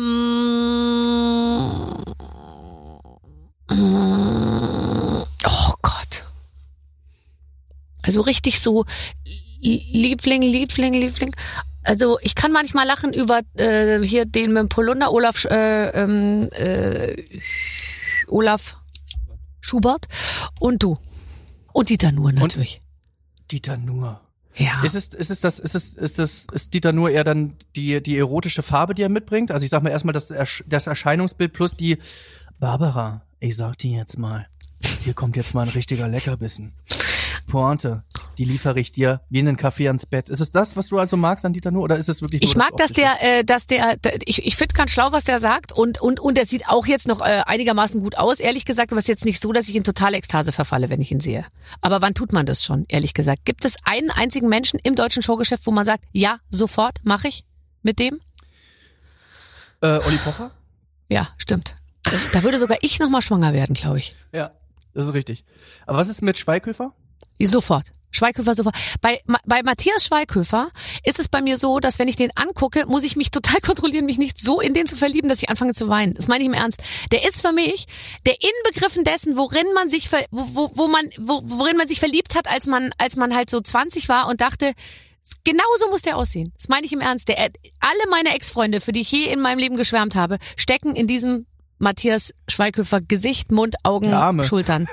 Ähm... Oh Gott. Also richtig so Liebling, Liebling, Liebling. Also ich kann manchmal lachen über äh, hier den mit dem Polunder, Olaf äh, äh, Olaf Schubert und du. Und Dieter Nuhr natürlich. Und Dieter Nuhr. Ja. Ist es, ist es das, ist es, ist es, ist Dieter Nuhr eher dann die, die erotische Farbe, die er mitbringt? Also ich sag mal erstmal das, das Erscheinungsbild plus die Barbara, ich sag dir jetzt mal, hier kommt jetzt mal ein richtiger Leckerbissen. Pointe, die liefere ich dir wie einen Kaffee ans Bett. Ist es das, was du also magst an Dieter Nuhr, oder ist es wirklich nur Ich mag, dass der, äh, dass der, der ich, ich finde ganz schlau, was der sagt und und und er sieht auch jetzt noch äh, einigermaßen gut aus, ehrlich gesagt, aber es ist jetzt nicht so, dass ich in totale Ekstase verfalle, wenn ich ihn sehe. Aber wann tut man das schon, ehrlich gesagt? Gibt es einen einzigen Menschen im deutschen Showgeschäft, wo man sagt, ja, sofort, mache ich mit dem? Äh, Olli Pocher? Ja, stimmt. Da würde sogar ich nochmal schwanger werden, glaube ich. Ja, das ist richtig. Aber was ist mit Schweighöfer? Sofort. Schweighöfer sofort. Bei, bei Matthias Schweighöfer ist es bei mir so, dass wenn ich den angucke, muss ich mich total kontrollieren, mich nicht so in den zu verlieben, dass ich anfange zu weinen. Das meine ich im Ernst. Der ist für mich der Inbegriffen dessen, worin man sich, ver, wo, wo, wo man, wo, worin man sich verliebt hat, als man, als man halt so zwanzig war und dachte, genau so muss der aussehen. Das meine ich im Ernst. Der, alle meine Ex-Freunde, für die ich je in meinem Leben geschwärmt habe, stecken in diesem Matthias Schweighöfer Gesicht, Mund, Augen, Schultern.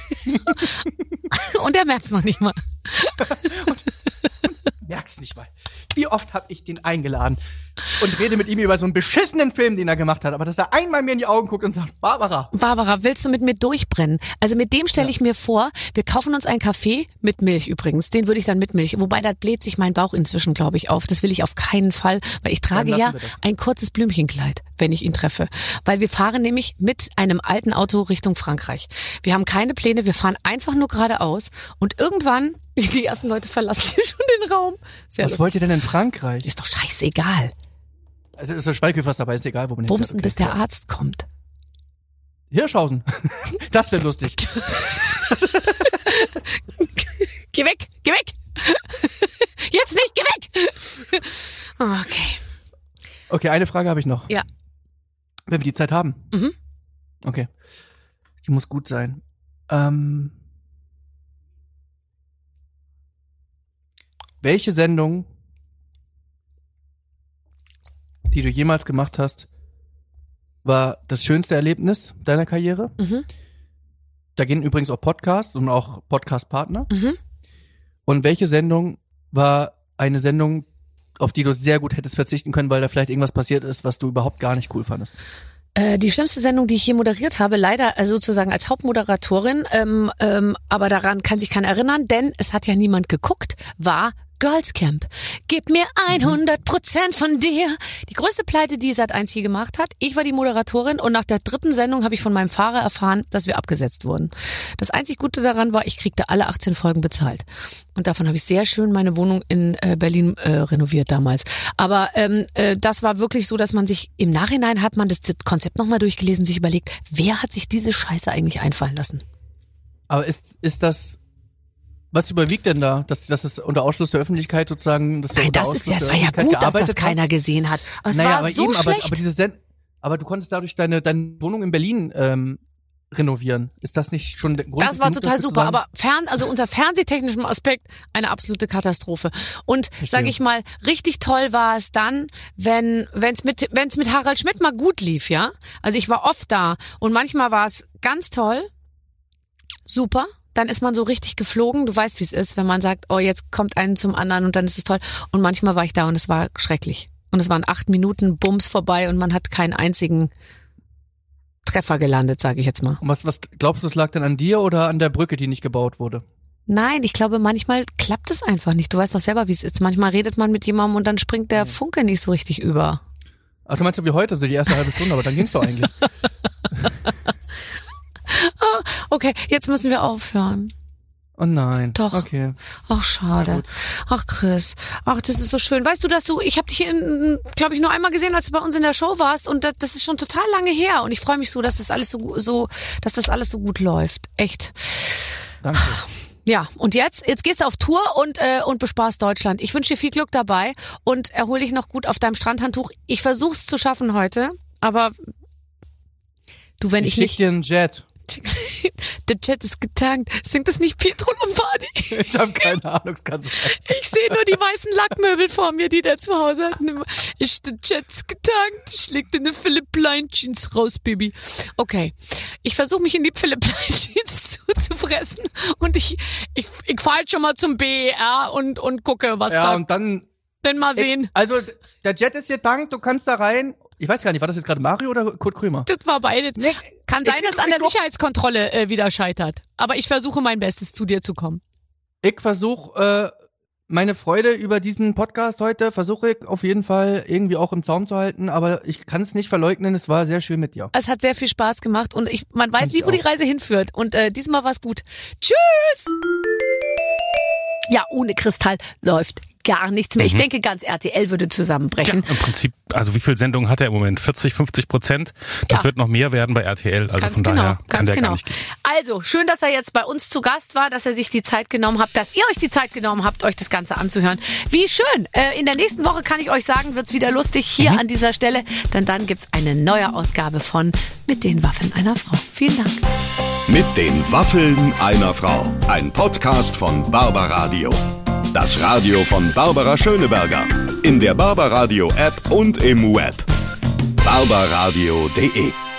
Und er merkt's noch nicht mal. Merkt's nicht mal. Wie oft habe ich den eingeladen und rede mit ihm über so einen beschissenen Film, den er gemacht hat, aber dass er einmal mir in die Augen guckt und sagt, Barbara. Barbara, willst du mit mir durchbrennen? Also mit dem stelle ja. ich mir vor, wir kaufen uns einen Kaffee mit Milch übrigens, den würde ich dann mit Milch, wobei da bläht sich mein Bauch inzwischen, glaube ich, auf. Das will ich auf keinen Fall, weil ich trage ja ein kurzes Blümchenkleid, wenn ich ihn treffe. Weil wir fahren nämlich mit einem alten Auto Richtung Frankreich. Wir haben keine Pläne, wir fahren einfach nur geradeaus und irgendwann, die ersten Leute verlassen hier schon den Raum. Sehr Was lustig. wollt ihr denn in Frankreich? Ist doch scheißegal. Also ist der Schweighöfer dabei, ist egal, wo man Bumsen, okay. bis der Arzt kommt. Hirschhausen. Das wäre lustig. Geh weg, geh weg. Jetzt nicht, geh weg. Okay. Okay, eine Frage habe ich noch. Ja. Wenn wir die Zeit haben. Mhm. Okay. Die muss gut sein. Ähm, welche Sendung, die du jemals gemacht hast, war das schönste Erlebnis deiner Karriere? Mhm. Da gehen übrigens auch Podcasts und auch Podcast-Partner. Mhm. Und welche Sendung war eine Sendung, auf die du sehr gut hättest verzichten können, weil da vielleicht irgendwas passiert ist, was du überhaupt gar nicht cool fandest? Äh, die schlimmste Sendung, die ich je moderiert habe, leider also sozusagen als Hauptmoderatorin, ähm, ähm, aber daran kann sich keiner erinnern, denn es hat ja niemand geguckt, war Girls Camp. Gib mir hundert Prozent von dir. Die größte Pleite, die Sat eins je gemacht hat. Ich war die Moderatorin und nach der dritten Sendung habe ich von meinem Fahrer erfahren, dass wir abgesetzt wurden. Das einzig Gute daran war, ich kriegte alle achtzehn Folgen bezahlt. Und davon habe ich sehr schön meine Wohnung in äh, Berlin äh, renoviert damals. Aber ähm, äh, das war wirklich so, dass man sich im Nachhinein hat man das, das Konzept nochmal durchgelesen, sich überlegt, wer hat sich diese Scheiße eigentlich einfallen lassen? Aber ist, ist das, was überwiegt denn da? Dass, dass es unter Ausschluss der Öffentlichkeit sozusagen, dass Nein, das ist ja, es war ja gut, dass das keiner gesehen hat. Aber es naja, war aber so eben, schlecht. Aber, aber, diese Sen- aber du konntest dadurch deine, deine Wohnung in Berlin ähm, renovieren. Ist das nicht schon der Grund? Das war total dafür zu super, sagen? aber fern, also unter fernsehtechnischem Aspekt eine absolute Katastrophe. Und sage ich mal, richtig toll war es dann, wenn wenn's mit wenn's mit Harald Schmidt mal gut lief, ja? Also ich war oft da und manchmal war es ganz toll, super. Dann ist man so richtig geflogen. Du weißt, wie es ist, wenn man sagt, oh, jetzt kommt einen zum anderen und dann ist es toll. Und manchmal war ich da und es war schrecklich. Und es waren acht Minuten Bums vorbei und man hat keinen einzigen Treffer gelandet, sage ich jetzt mal. Und was, was glaubst du, es lag denn an dir oder an der Brücke, die nicht gebaut wurde? Nein, ich glaube, manchmal klappt es einfach nicht. Du weißt doch selber, wie es ist. Manchmal redet man mit jemandem und dann springt der Funke nicht so richtig über. Ach, du meinst so wie heute, so die erste halbe Stunde, aber dann ging's doch eigentlich. Okay, jetzt müssen wir aufhören. Oh nein. Doch. Okay. Ach, schade. Ach, Chris. Ach, das ist so schön. Weißt du, dass du, ich habe dich, glaube ich, nur einmal gesehen, als du bei uns in der Show warst und das, das ist schon total lange her und ich freue mich so, dass das alles so, so, dass das alles so gut läuft. Echt. Danke. Ja, und jetzt, jetzt gehst du auf Tour und äh, und bespaßt Deutschland. Ich wünsche dir viel Glück dabei und erhol dich noch gut auf deinem Strandhandtuch. Ich versuch's zu schaffen heute, aber du, wenn ich, ich nicht... schick dir einen Jet. Der Jet ist getankt. Singt das nicht Pietro Lombardi? Ich habe keine Ahnung, es kann sein. Ich sehe nur die weißen Lackmöbel vor mir, die der zu Hause hat. Ich, der Jet ist getankt. Ich leg dir eine Philipp Plein Jeans raus, Baby. Okay. Ich versuche mich in die Philipp Plein Jeans zuzupressen und ich, ich, ich fahr jetzt schon mal zum B E R und, und gucke, was ja, da... und dann... Denn mal sehen. Ich, also, der Jet ist getankt, du kannst da rein... Ich weiß gar nicht, war das jetzt gerade Mario oder Kurt Krömer? Das war beide. Nee, Kann sein, ich, dass an ich, der Sicherheitskontrolle äh, wieder scheitert. Aber ich versuche mein Bestes, zu dir zu kommen. Ich versuche, äh, meine Freude über diesen Podcast heute, versuche ich auf jeden Fall irgendwie auch im Zaum zu halten. Aber ich kann es nicht verleugnen, es war sehr schön mit dir. Es hat sehr viel Spaß gemacht und ich, man weiß Find nie, wo auch. die Reise hinführt. Und äh, diesmal war es gut. Tschüss! Ja, ohne Kristall läuft gar nichts mehr. Mhm. Ich denke, ganz R T L würde zusammenbrechen. Ja, im Prinzip, also wie viel Sendungen hat er im Moment? vierzig, fünfzig Prozent? Das ja. wird noch mehr werden bei R T L. Also ganz von genau, daher kann der genau. gar nicht gehen. Also, schön, dass er jetzt bei uns zu Gast war, dass er sich die Zeit genommen hat, dass ihr euch die Zeit genommen habt, euch das Ganze anzuhören. Wie schön. Äh, in der nächsten Woche, kann ich euch sagen, wird's wieder lustig hier mhm. an dieser Stelle. Denn dann gibt's eine neue Ausgabe von Mit den Waffeln einer Frau. Vielen Dank. Mit den Waffeln einer Frau. Ein Podcast von Barbaradio. Das Radio von Barbara Schöneberger. In der Barbaradio App und im Web. barbaradio punkt de